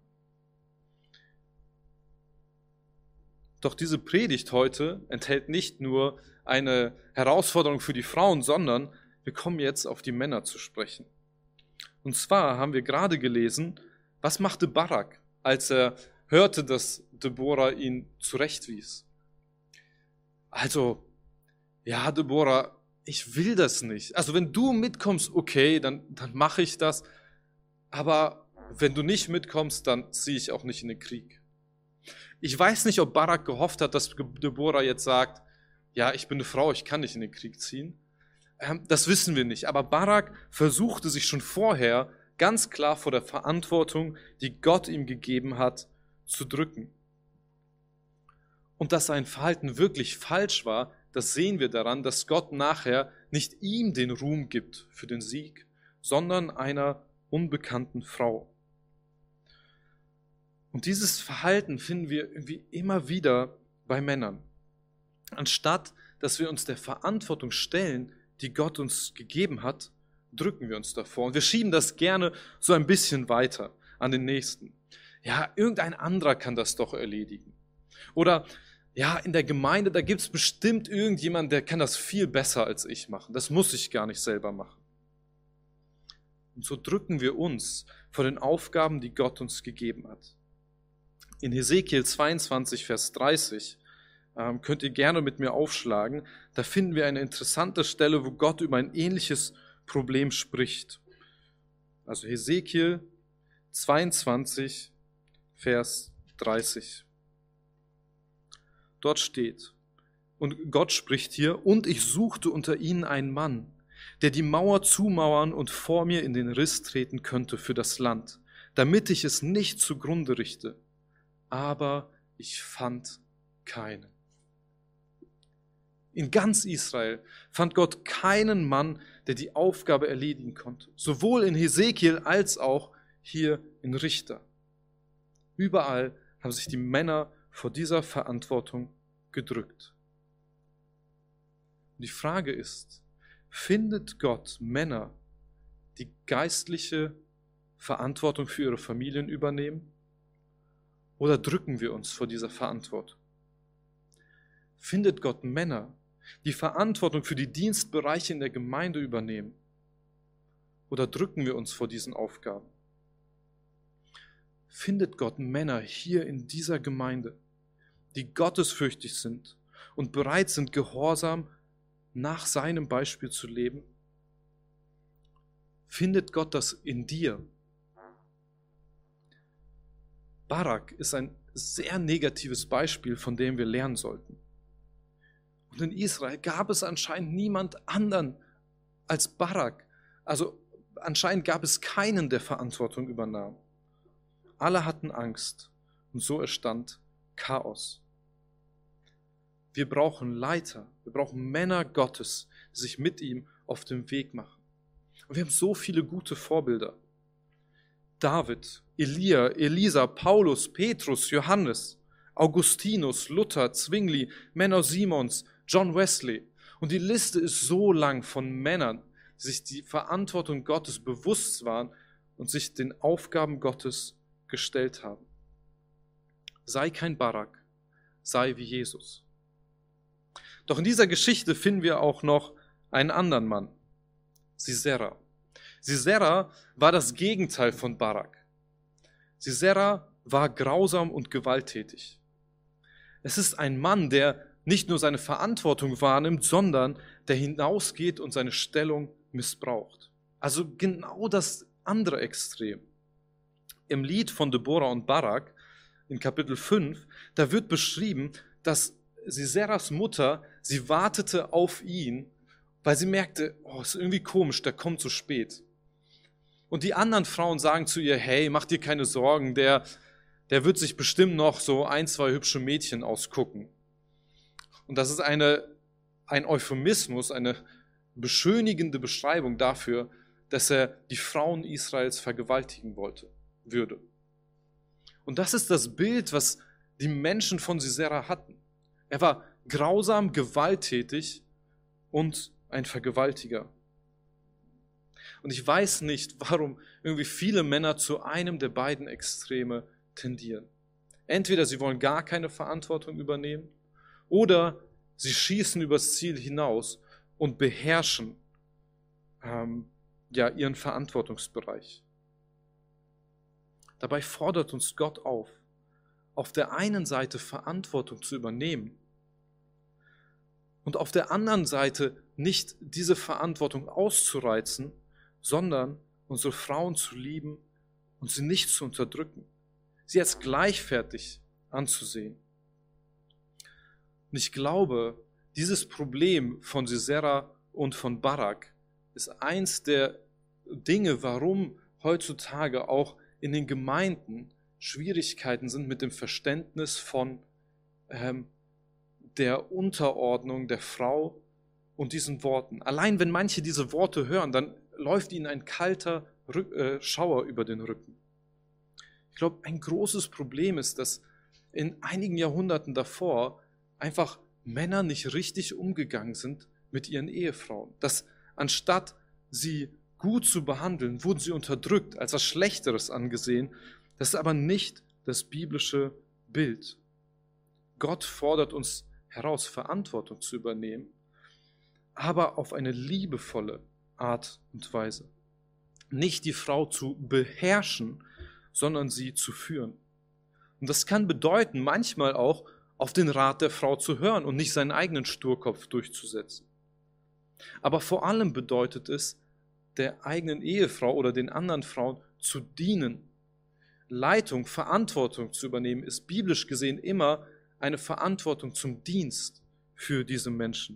Doch diese Predigt heute enthält nicht nur eine Herausforderung für die Frauen, sondern wir kommen jetzt auf die Männer zu sprechen. Und zwar haben wir gerade gelesen, was machte Barak, als er hörte, dass Deborah ihn zurechtwies. Also, ja, Deborah, ich will das nicht. Also wenn du mitkommst, okay, dann, dann mache ich das. Aber wenn du nicht mitkommst, dann ziehe ich auch nicht in den Krieg. Ich weiß nicht, ob Barak gehofft hat, dass Deborah jetzt sagt, ja, ich bin eine Frau, ich kann nicht in den Krieg ziehen. Ähm, das wissen wir nicht. Aber Barak versuchte sich schon vorher ganz klar vor der Verantwortung, die Gott ihm gegeben hat, zu drücken. Und dass sein Verhalten wirklich falsch war, das sehen wir daran, dass Gott nachher nicht ihm den Ruhm gibt für den Sieg, sondern einer unbekannten Frau. Und dieses Verhalten finden wir irgendwie immer wieder bei Männern. Anstatt, dass wir uns der Verantwortung stellen, die Gott uns gegeben hat, drücken wir uns davor. Und wir schieben das gerne so ein bisschen weiter an den Nächsten. Ja, irgendein anderer kann das doch erledigen. Oder ja, in der Gemeinde, da gibt es bestimmt irgendjemanden, der kann das viel besser als ich machen. Das muss ich gar nicht selber machen. Und so drücken wir uns vor den Aufgaben, die Gott uns gegeben hat. In Hesekiel zweiundzwanzig, Vers dreißig, ähm, könnt ihr gerne mit mir aufschlagen, da finden wir eine interessante Stelle, wo Gott über ein ähnliches Problem spricht. Also Hesekiel zweiundzwanzig, Vers dreißig. Dort steht, und Gott spricht hier, und ich suchte unter ihnen einen Mann, der die Mauer zumauern und vor mir in den Riss treten könnte für das Land, damit ich es nicht zugrunde richte. Aber ich fand keinen. In ganz Israel fand Gott keinen Mann, der die Aufgabe erledigen konnte. Sowohl in Hesekiel als auch hier in Richter. Überall haben sich die Männer vor dieser Verantwortung gedrückt. Und die Frage ist, findet Gott Männer, die geistliche Verantwortung für ihre Familien übernehmen? Oder drücken wir uns vor dieser Verantwortung? Findet Gott Männer, die Verantwortung für die Dienstbereiche in der Gemeinde übernehmen? Oder drücken wir uns vor diesen Aufgaben? Findet Gott Männer hier in dieser Gemeinde, die gottesfürchtig sind und bereit sind, gehorsam nach seinem Beispiel zu leben? Findet Gott das in dir? Barak ist ein sehr negatives Beispiel, von dem wir lernen sollten. Und in Israel gab es anscheinend niemand anderen als Barak. Also anscheinend gab es keinen, der Verantwortung übernahm. Alle hatten Angst und so entstand Chaos. Wir brauchen Leiter, wir brauchen Männer Gottes, die sich mit ihm auf den Weg machen. Und wir haben so viele gute Vorbilder. David, Elia, Elisa, Paulus, Petrus, Johannes, Augustinus, Luther, Zwingli, Männer Simons, John Wesley. Und die Liste ist so lang von Männern, die sich die Verantwortung Gottes bewusst waren und sich den Aufgaben Gottes gestellt haben. Sei kein Barak, sei wie Jesus. Doch in dieser Geschichte finden wir auch noch einen anderen Mann, Sisera. Sisera war das Gegenteil von Barak. Sisera war grausam und gewalttätig. Es ist ein Mann, der nicht nur seine Verantwortung wahrnimmt, sondern der hinausgeht und seine Stellung missbraucht. Also genau das andere Extrem. Im Lied von Deborah und Barak in Kapitel fünf, da wird beschrieben, dass Siseras Mutter, sie wartete auf ihn, weil sie merkte, oh, ist irgendwie komisch, der kommt zu spät. Und die anderen Frauen sagen zu ihr, hey, mach dir keine Sorgen, der, der wird sich bestimmt noch so ein, zwei hübsche Mädchen ausgucken. Und das ist eine, ein Euphemismus, eine beschönigende Beschreibung dafür, dass er die Frauen Israels vergewaltigen wollte, würde. Und das ist das Bild, was die Menschen von Sisera hatten. Er war grausam, gewalttätig und ein Vergewaltiger. Und ich weiß nicht, warum irgendwie viele Männer zu einem der beiden Extreme tendieren. Entweder sie wollen gar keine Verantwortung übernehmen oder sie schießen übers Ziel hinaus und beherrschen ähm, ja, ihren Verantwortungsbereich. Dabei fordert uns Gott auf, auf der einen Seite Verantwortung zu übernehmen und auf der anderen Seite nicht diese Verantwortung auszureizen, sondern unsere Frauen zu lieben und sie nicht zu unterdrücken, sie als gleichwertig anzusehen. Und ich glaube, dieses Problem von Sisera und von Barak ist eins der Dinge, warum heutzutage auch in den Gemeinden Schwierigkeiten sind mit dem Verständnis von ähm, der Unterordnung der Frau und diesen Worten. Allein wenn manche diese Worte hören, dann läuft ihnen ein kalter Rück, äh, Schauer über den Rücken. Ich glaube, ein großes Problem ist, dass in einigen Jahrhunderten davor einfach Männer nicht richtig umgegangen sind mit ihren Ehefrauen. Dass anstatt sie gut zu behandeln, wurden sie unterdrückt, als was Schlechteres angesehen. Das ist aber nicht das biblische Bild. Gott fordert uns heraus, Verantwortung zu übernehmen, aber auf eine liebevolle Art und Weise. Nicht die Frau zu beherrschen, sondern sie zu führen. Und das kann bedeuten, manchmal auch auf den Rat der Frau zu hören und nicht seinen eigenen Sturkopf durchzusetzen. Aber vor allem bedeutet es, der eigenen Ehefrau oder den anderen Frauen zu dienen. Leitung, Verantwortung zu übernehmen, ist biblisch gesehen immer eine Verantwortung zum Dienst für diese Menschen.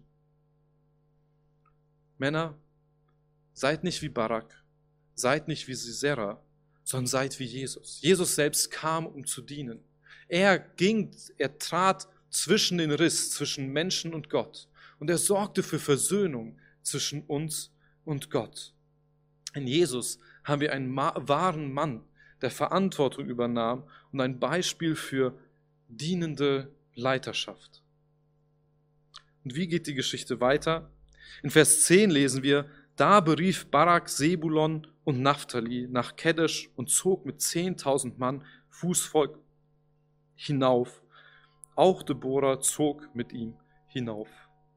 Männer, seid nicht wie Barak, seid nicht wie Sisera, sondern seid wie Jesus. Jesus selbst kam, um zu dienen. Er ging, er trat zwischen den Riss, zwischen Menschen und Gott. Und er sorgte für Versöhnung zwischen uns und Gott. In Jesus haben wir einen wahren Mann, der Verantwortung übernahm und ein Beispiel für dienende Leiterschaft. Und wie geht die Geschichte weiter? In Vers zehn lesen wir, da berief Barak Sebulon und Naphtali nach Kedesh und zog mit zehntausend Mann Fußvolk hinauf. Auch Deborah zog mit ihm hinauf.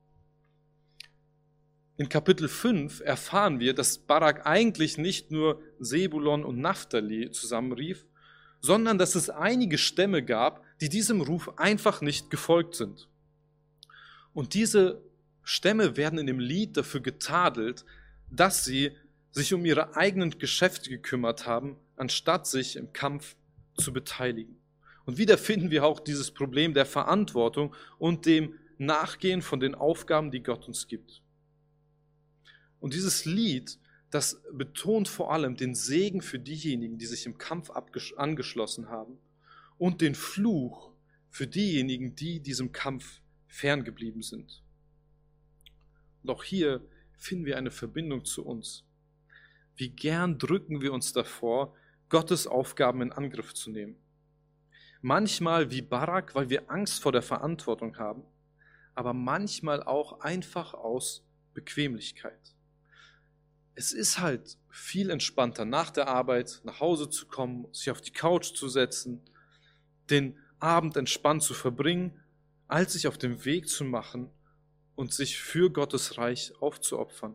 In Kapitel fünf erfahren wir, dass Barak eigentlich nicht nur Sebulon und Naphtali zusammenrief, sondern dass es einige Stämme gab, die diesem Ruf einfach nicht gefolgt sind. Und diese Stämme werden in dem Lied dafür getadelt, dass sie sich um ihre eigenen Geschäfte gekümmert haben, anstatt sich im Kampf zu beteiligen. Und wieder finden wir auch dieses Problem der Verantwortung und dem Nachgehen von den Aufgaben, die Gott uns gibt. Und dieses Lied, das betont vor allem den Segen für diejenigen, die sich im Kampf angeschlossen haben und den Fluch für diejenigen, die diesem Kampf ferngeblieben sind. Und auch hier finden wir eine Verbindung zu uns. Wie gern drücken wir uns davor, Gottes Aufgaben in Angriff zu nehmen. Manchmal wie Barak, weil wir Angst vor der Verantwortung haben, aber manchmal auch einfach aus Bequemlichkeit. Es ist halt viel entspannter, nach der Arbeit nach Hause zu kommen, sich auf die Couch zu setzen, den Abend entspannt zu verbringen, als sich auf den Weg zu machen und sich für Gottes Reich aufzuopfern.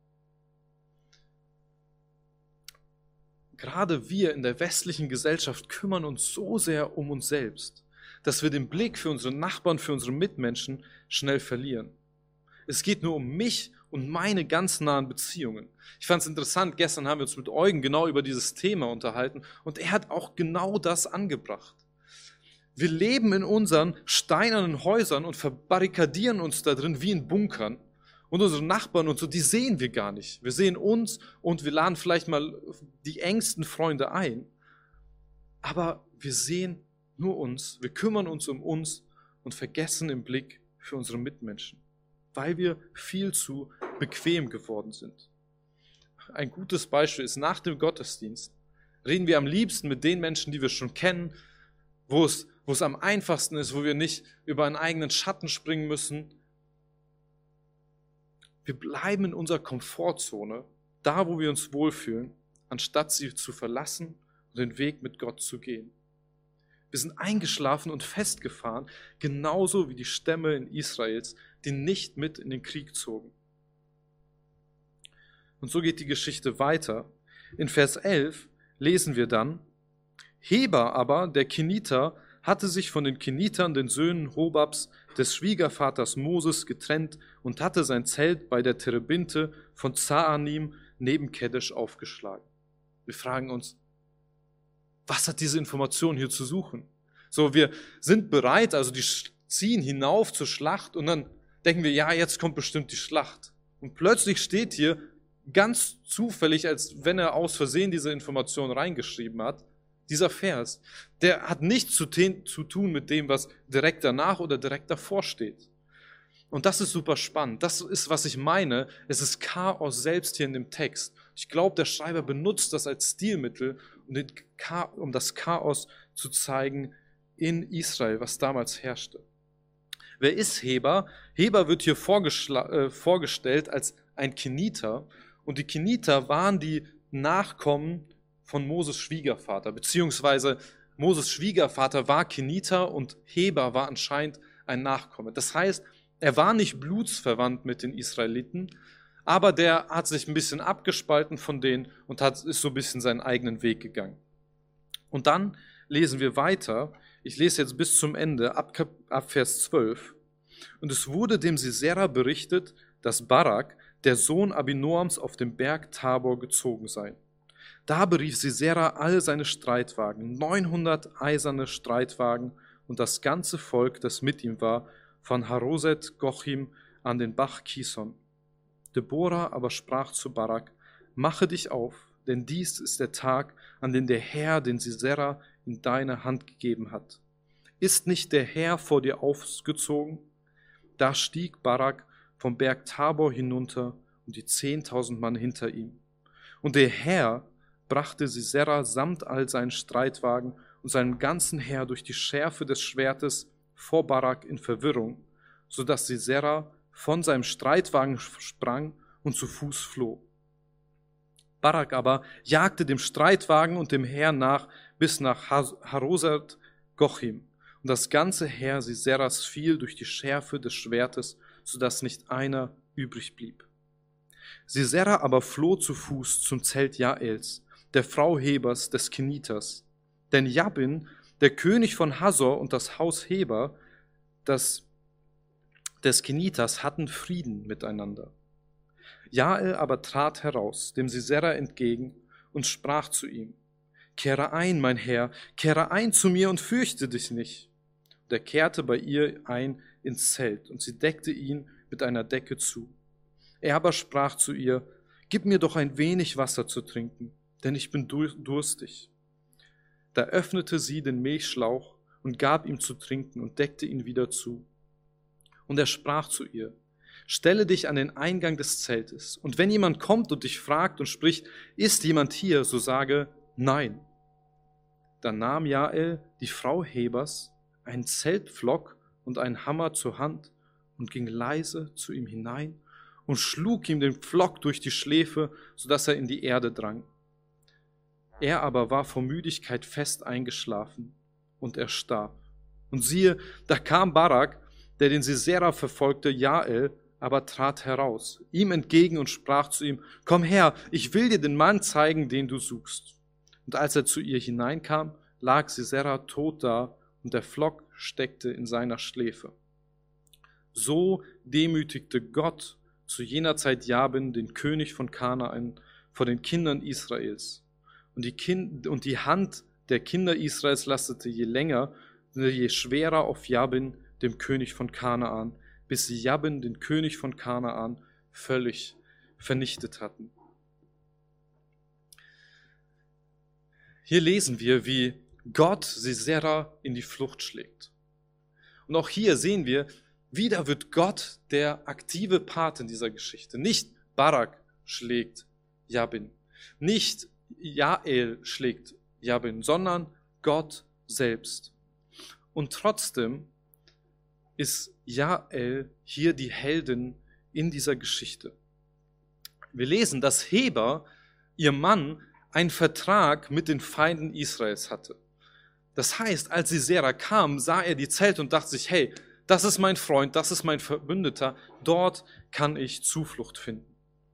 Gerade wir in der westlichen Gesellschaft kümmern uns so sehr um uns selbst, dass wir den Blick für unsere Nachbarn, für unsere Mitmenschen schnell verlieren. Es geht nur um mich und meine ganz nahen Beziehungen. Ich fand es interessant, gestern haben wir uns mit Eugen genau über dieses Thema unterhalten und er hat auch genau das angebracht. Wir leben in unseren steinernen Häusern und verbarrikadieren uns da drin wie in Bunkern. Und unsere Nachbarn und so, die sehen wir gar nicht. Wir sehen uns und wir laden vielleicht mal die engsten Freunde ein. Aber wir sehen nur uns, wir kümmern uns um uns und vergessen im Blick für unsere Mitmenschen, weil wir viel zu bequem geworden sind. Ein gutes Beispiel ist, nach dem Gottesdienst reden wir am liebsten mit den Menschen, die wir schon kennen, wo es, wo es am einfachsten ist, wo wir nicht über einen eigenen Schatten springen müssen. Wir bleiben in unserer Komfortzone, da wo wir uns wohlfühlen, anstatt sie zu verlassen und den Weg mit Gott zu gehen. Wir sind eingeschlafen und festgefahren, genauso wie die Stämme in Israels, die nicht mit in den Krieg zogen. Und so geht die Geschichte weiter. In Vers elf lesen wir dann: Heber aber, der Keniter, hatte sich von den Kenitern, den Söhnen Hobabs, des Schwiegervaters Moses, getrennt und hatte sein Zelt bei der Terebinte von Zaanim neben Kedesh aufgeschlagen. Wir fragen uns, was hat diese Information hier zu suchen? So, wir sind bereit, also die ziehen hinauf zur Schlacht und dann denken wir, ja, jetzt kommt bestimmt die Schlacht. Und plötzlich steht hier ganz zufällig, als wenn er aus Versehen diese Information reingeschrieben hat, dieser Vers, der hat nichts zu, te- zu tun mit dem, was direkt danach oder direkt davor steht. Und das ist super spannend. Das ist, was ich meine. Es ist Chaos selbst hier in dem Text. Ich glaube, der Schreiber benutzt das als Stilmittel, um, den Cha- um das Chaos zu zeigen in Israel, was damals herrschte. Wer ist Heber? Heber wird hier vorgeschla- äh, vorgestellt als ein Keniter. Und die Keniter waren die Nachkommen von Moses Schwiegervater, beziehungsweise Moses Schwiegervater war Keniter und Heber war anscheinend ein Nachkomme. Das heißt, er war nicht blutsverwandt mit den Israeliten, aber der hat sich ein bisschen abgespalten von denen und hat, ist so ein bisschen seinen eigenen Weg gegangen. Und dann lesen wir weiter, ich lese jetzt bis zum Ende, ab, Kap- ab Vers zwölf. Und es wurde dem Sisera berichtet, dass Barak, der Sohn Abinoams, auf dem Berg Tabor gezogen sei. Da berief Sisera all seine Streitwagen, neunhundert eiserne Streitwagen und das ganze Volk, das mit ihm war, von Haroset Gochim an den Bach Kison. Deborah aber sprach zu Barak: Mache dich auf, denn dies ist der Tag, an den der Herr den Sisera in deine Hand gegeben hat. Ist nicht der Herr vor dir aufgezogen? Da stieg Barak vom Berg Tabor hinunter und die zehntausend Mann hinter ihm. Und der Herr brachte Sisera samt all seinen Streitwagen und seinem ganzen Heer durch die Schärfe des Schwertes vor Barak in Verwirrung, so dass Sisera von seinem Streitwagen sprang und zu Fuß floh. Barak aber jagte dem Streitwagen und dem Heer nach bis nach Haroset Gochim, und das ganze Heer Siseras fiel durch die Schärfe des Schwertes, so dass nicht einer übrig blieb. Sisera aber floh zu Fuß zum Zelt Jaels, der Frau Hebers des Keniters. Denn Jabin, der König von Hasor und das Haus Heber das, des Keniters hatten Frieden miteinander. Jael aber trat heraus, dem Sisera entgegen, und sprach zu ihm: Kehre ein, mein Herr, kehre ein zu mir und fürchte dich nicht. Und er kehrte bei ihr ein ins Zelt, und sie deckte ihn mit einer Decke zu. Er aber sprach zu ihr: Gib mir doch ein wenig Wasser zu trinken, denn ich bin durstig. Da öffnete sie den Milchschlauch und gab ihm zu trinken und deckte ihn wieder zu. Und er sprach zu ihr: Stelle dich an den Eingang des Zeltes, und wenn jemand kommt und dich fragt und spricht: Ist jemand hier? So sage: Nein. Dann nahm Jael, die Frau Hebers, einen Zeltpflock und einen Hammer zur Hand und ging leise zu ihm hinein und schlug ihm den Pflock durch die Schläfe, so dass er in die Erde drang. Er aber war vor Müdigkeit fest eingeschlafen, und er starb. Und siehe, da kam Barak, der den Sisera verfolgte, Jael aber trat heraus, ihm entgegen und sprach zu ihm, komm her, ich will dir den Mann zeigen, den du suchst. Und als er zu ihr hineinkam, lag Sisera tot da und der Pflock steckte in seiner Schläfe. So demütigte Gott zu jener Zeit Jabin, den König von Kanaan, vor den Kindern Israels. Und die, kind, und die Hand der Kinder Israels lastete je länger, je schwerer auf Jabin, dem König von Kanaan, bis sie Jabin, den König von Kanaan, völlig vernichtet hatten. Hier lesen wir, wie Gott Sisera in die Flucht schlägt. Und auch hier sehen wir, wieder wird Gott der aktive Part in dieser Geschichte. Nicht Barak schlägt Jabin, nicht Jael schlägt Jabin, sondern Gott selbst. Und trotzdem ist Jael hier die Heldin in dieser Geschichte. Wir lesen, dass Heber, ihr Mann, einen Vertrag mit den Feinden Israels hatte. Das heißt, als Sisera kam, sah er die Zelte und dachte sich, hey, das ist mein Freund, das ist mein Verbündeter, dort kann ich Zuflucht finden.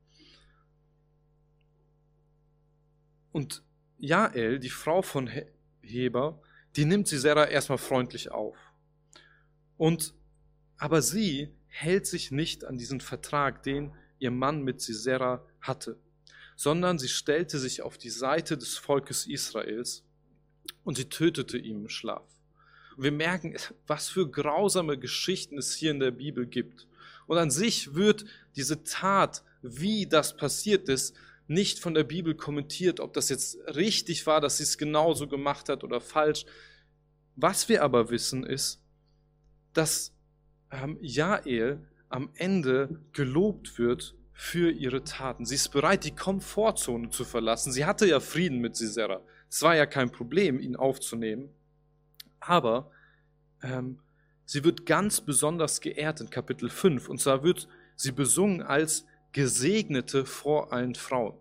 Und Jael, die Frau von Heber, die nimmt Sisera erstmal freundlich auf. Und, aber sie hält sich nicht an diesen Vertrag, den ihr Mann mit Sisera hatte, sondern sie stellte sich auf die Seite des Volkes Israels und sie tötete ihn im Schlaf. Und wir merken, was für grausame Geschichten es hier in der Bibel gibt. Und an sich wird diese Tat, wie das passiert ist, nicht von der Bibel kommentiert, ob das jetzt richtig war, dass sie es genauso gemacht hat oder falsch. Was wir aber wissen ist, dass ähm, Jael am Ende gelobt wird für ihre Taten. Sie ist bereit, die Komfortzone zu verlassen. Sie hatte ja Frieden mit Sisera. Es war ja kein Problem, ihn aufzunehmen. Aber ähm, sie wird ganz besonders geehrt in Kapitel fünf. Und zwar wird sie besungen als Gesegnete vor allen Frauen.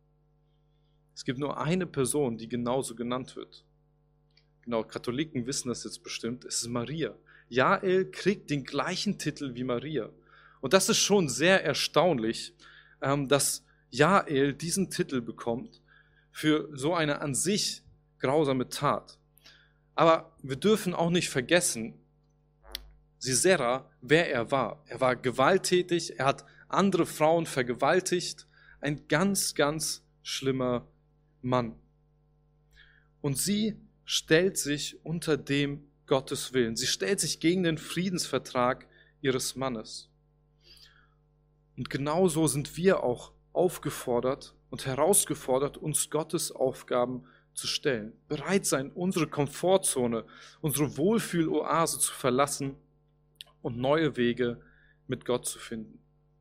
Es gibt nur eine Person, die genauso genannt wird. Genau, Katholiken wissen das jetzt bestimmt. Es ist Maria. Jael kriegt den gleichen Titel wie Maria. Und das ist schon sehr erstaunlich, dass Jael diesen Titel bekommt für so eine an sich grausame Tat. Aber wir dürfen auch nicht vergessen, Sisera, wer er war. Er war gewalttätig, er hat andere Frauen vergewaltigt. Ein ganz, ganz schlimmer Mann. Und sie stellt sich unter dem Gottes Willen. Sie stellt sich gegen den Friedensvertrag ihres Mannes. Und genauso sind wir auch aufgefordert und herausgefordert, uns Gottes Aufgaben zu stellen. Bereit sein, unsere Komfortzone, unsere Wohlfühloase zu verlassen und neue Wege mit Gott zu finden.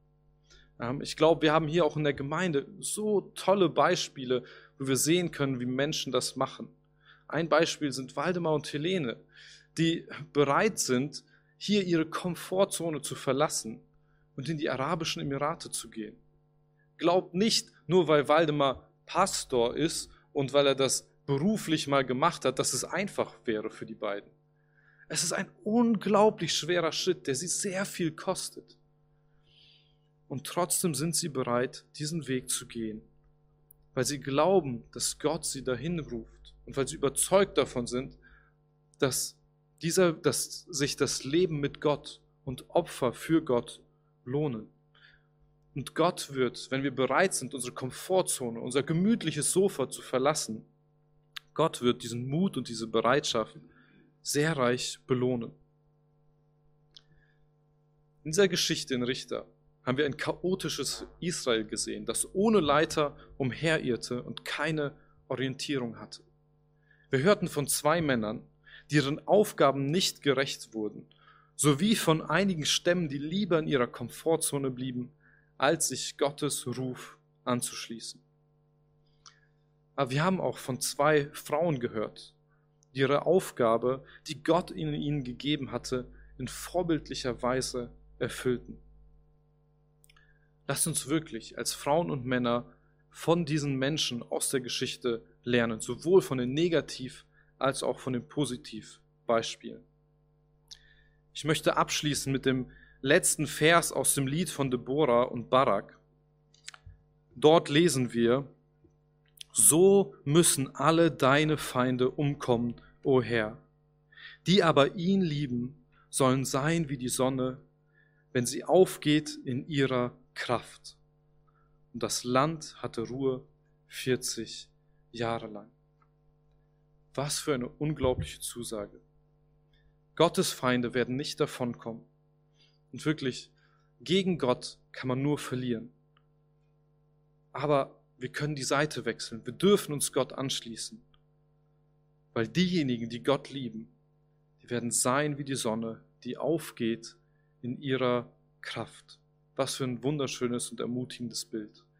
Ich glaube, wir haben hier auch in der Gemeinde so tolle Beispiele, wo wir sehen können, wie Menschen das machen. Ein Beispiel sind Waldemar und Helene, die bereit sind, hier ihre Komfortzone zu verlassen und in die Arabischen Emirate zu gehen. Glaubt nicht, nur weil Waldemar Pastor ist und weil er das beruflich mal gemacht hat, dass es einfach wäre für die beiden. Es ist ein unglaublich schwerer Schritt, der sie sehr viel kostet. Und trotzdem sind sie bereit, diesen Weg zu gehen, weil sie glauben, dass Gott sie dahin ruft und weil sie überzeugt davon sind, dass, dieser, dass sich das Leben mit Gott und Opfer für Gott lohnen. Und Gott wird, wenn wir bereit sind, unsere Komfortzone, unser gemütliches Sofa zu verlassen, Gott wird diesen Mut und diese Bereitschaft sehr reich belohnen. In dieser Geschichte in Richter haben wir ein chaotisches Israel gesehen, das ohne Leiter umherirrte und keine Orientierung hatte. Wir hörten von zwei Männern, die ihren Aufgaben nicht gerecht wurden, sowie von einigen Stämmen, die lieber in ihrer Komfortzone blieben, als sich Gottes Ruf anzuschließen. Aber wir haben auch von zwei Frauen gehört, die ihre Aufgabe, die Gott ihnen, ihnen gegeben hatte, in vorbildlicher Weise erfüllten. Lasst uns wirklich als Frauen und Männer von diesen Menschen aus der Geschichte lernen, sowohl von den Negativ- als auch von den Positivbeispielen. Ich möchte abschließen mit dem letzten Vers aus dem Lied von Deborah und Barak. Dort lesen wir: So müssen alle deine Feinde umkommen, o Herr. Die aber ihn lieben, sollen sein wie die Sonne, wenn sie aufgeht in ihrer Kraft. Und das Land hatte Ruhe vierzig Jahre lang. Was für eine unglaubliche Zusage. Gottes Feinde werden nicht davonkommen. Und wirklich, gegen Gott kann man nur verlieren. Aber wir können die Seite wechseln. Wir dürfen uns Gott anschließen. Weil diejenigen, die Gott lieben, die werden sein wie die Sonne, die aufgeht in ihrer Kraft. Was für ein wunderschönes und ermutigendes Bild.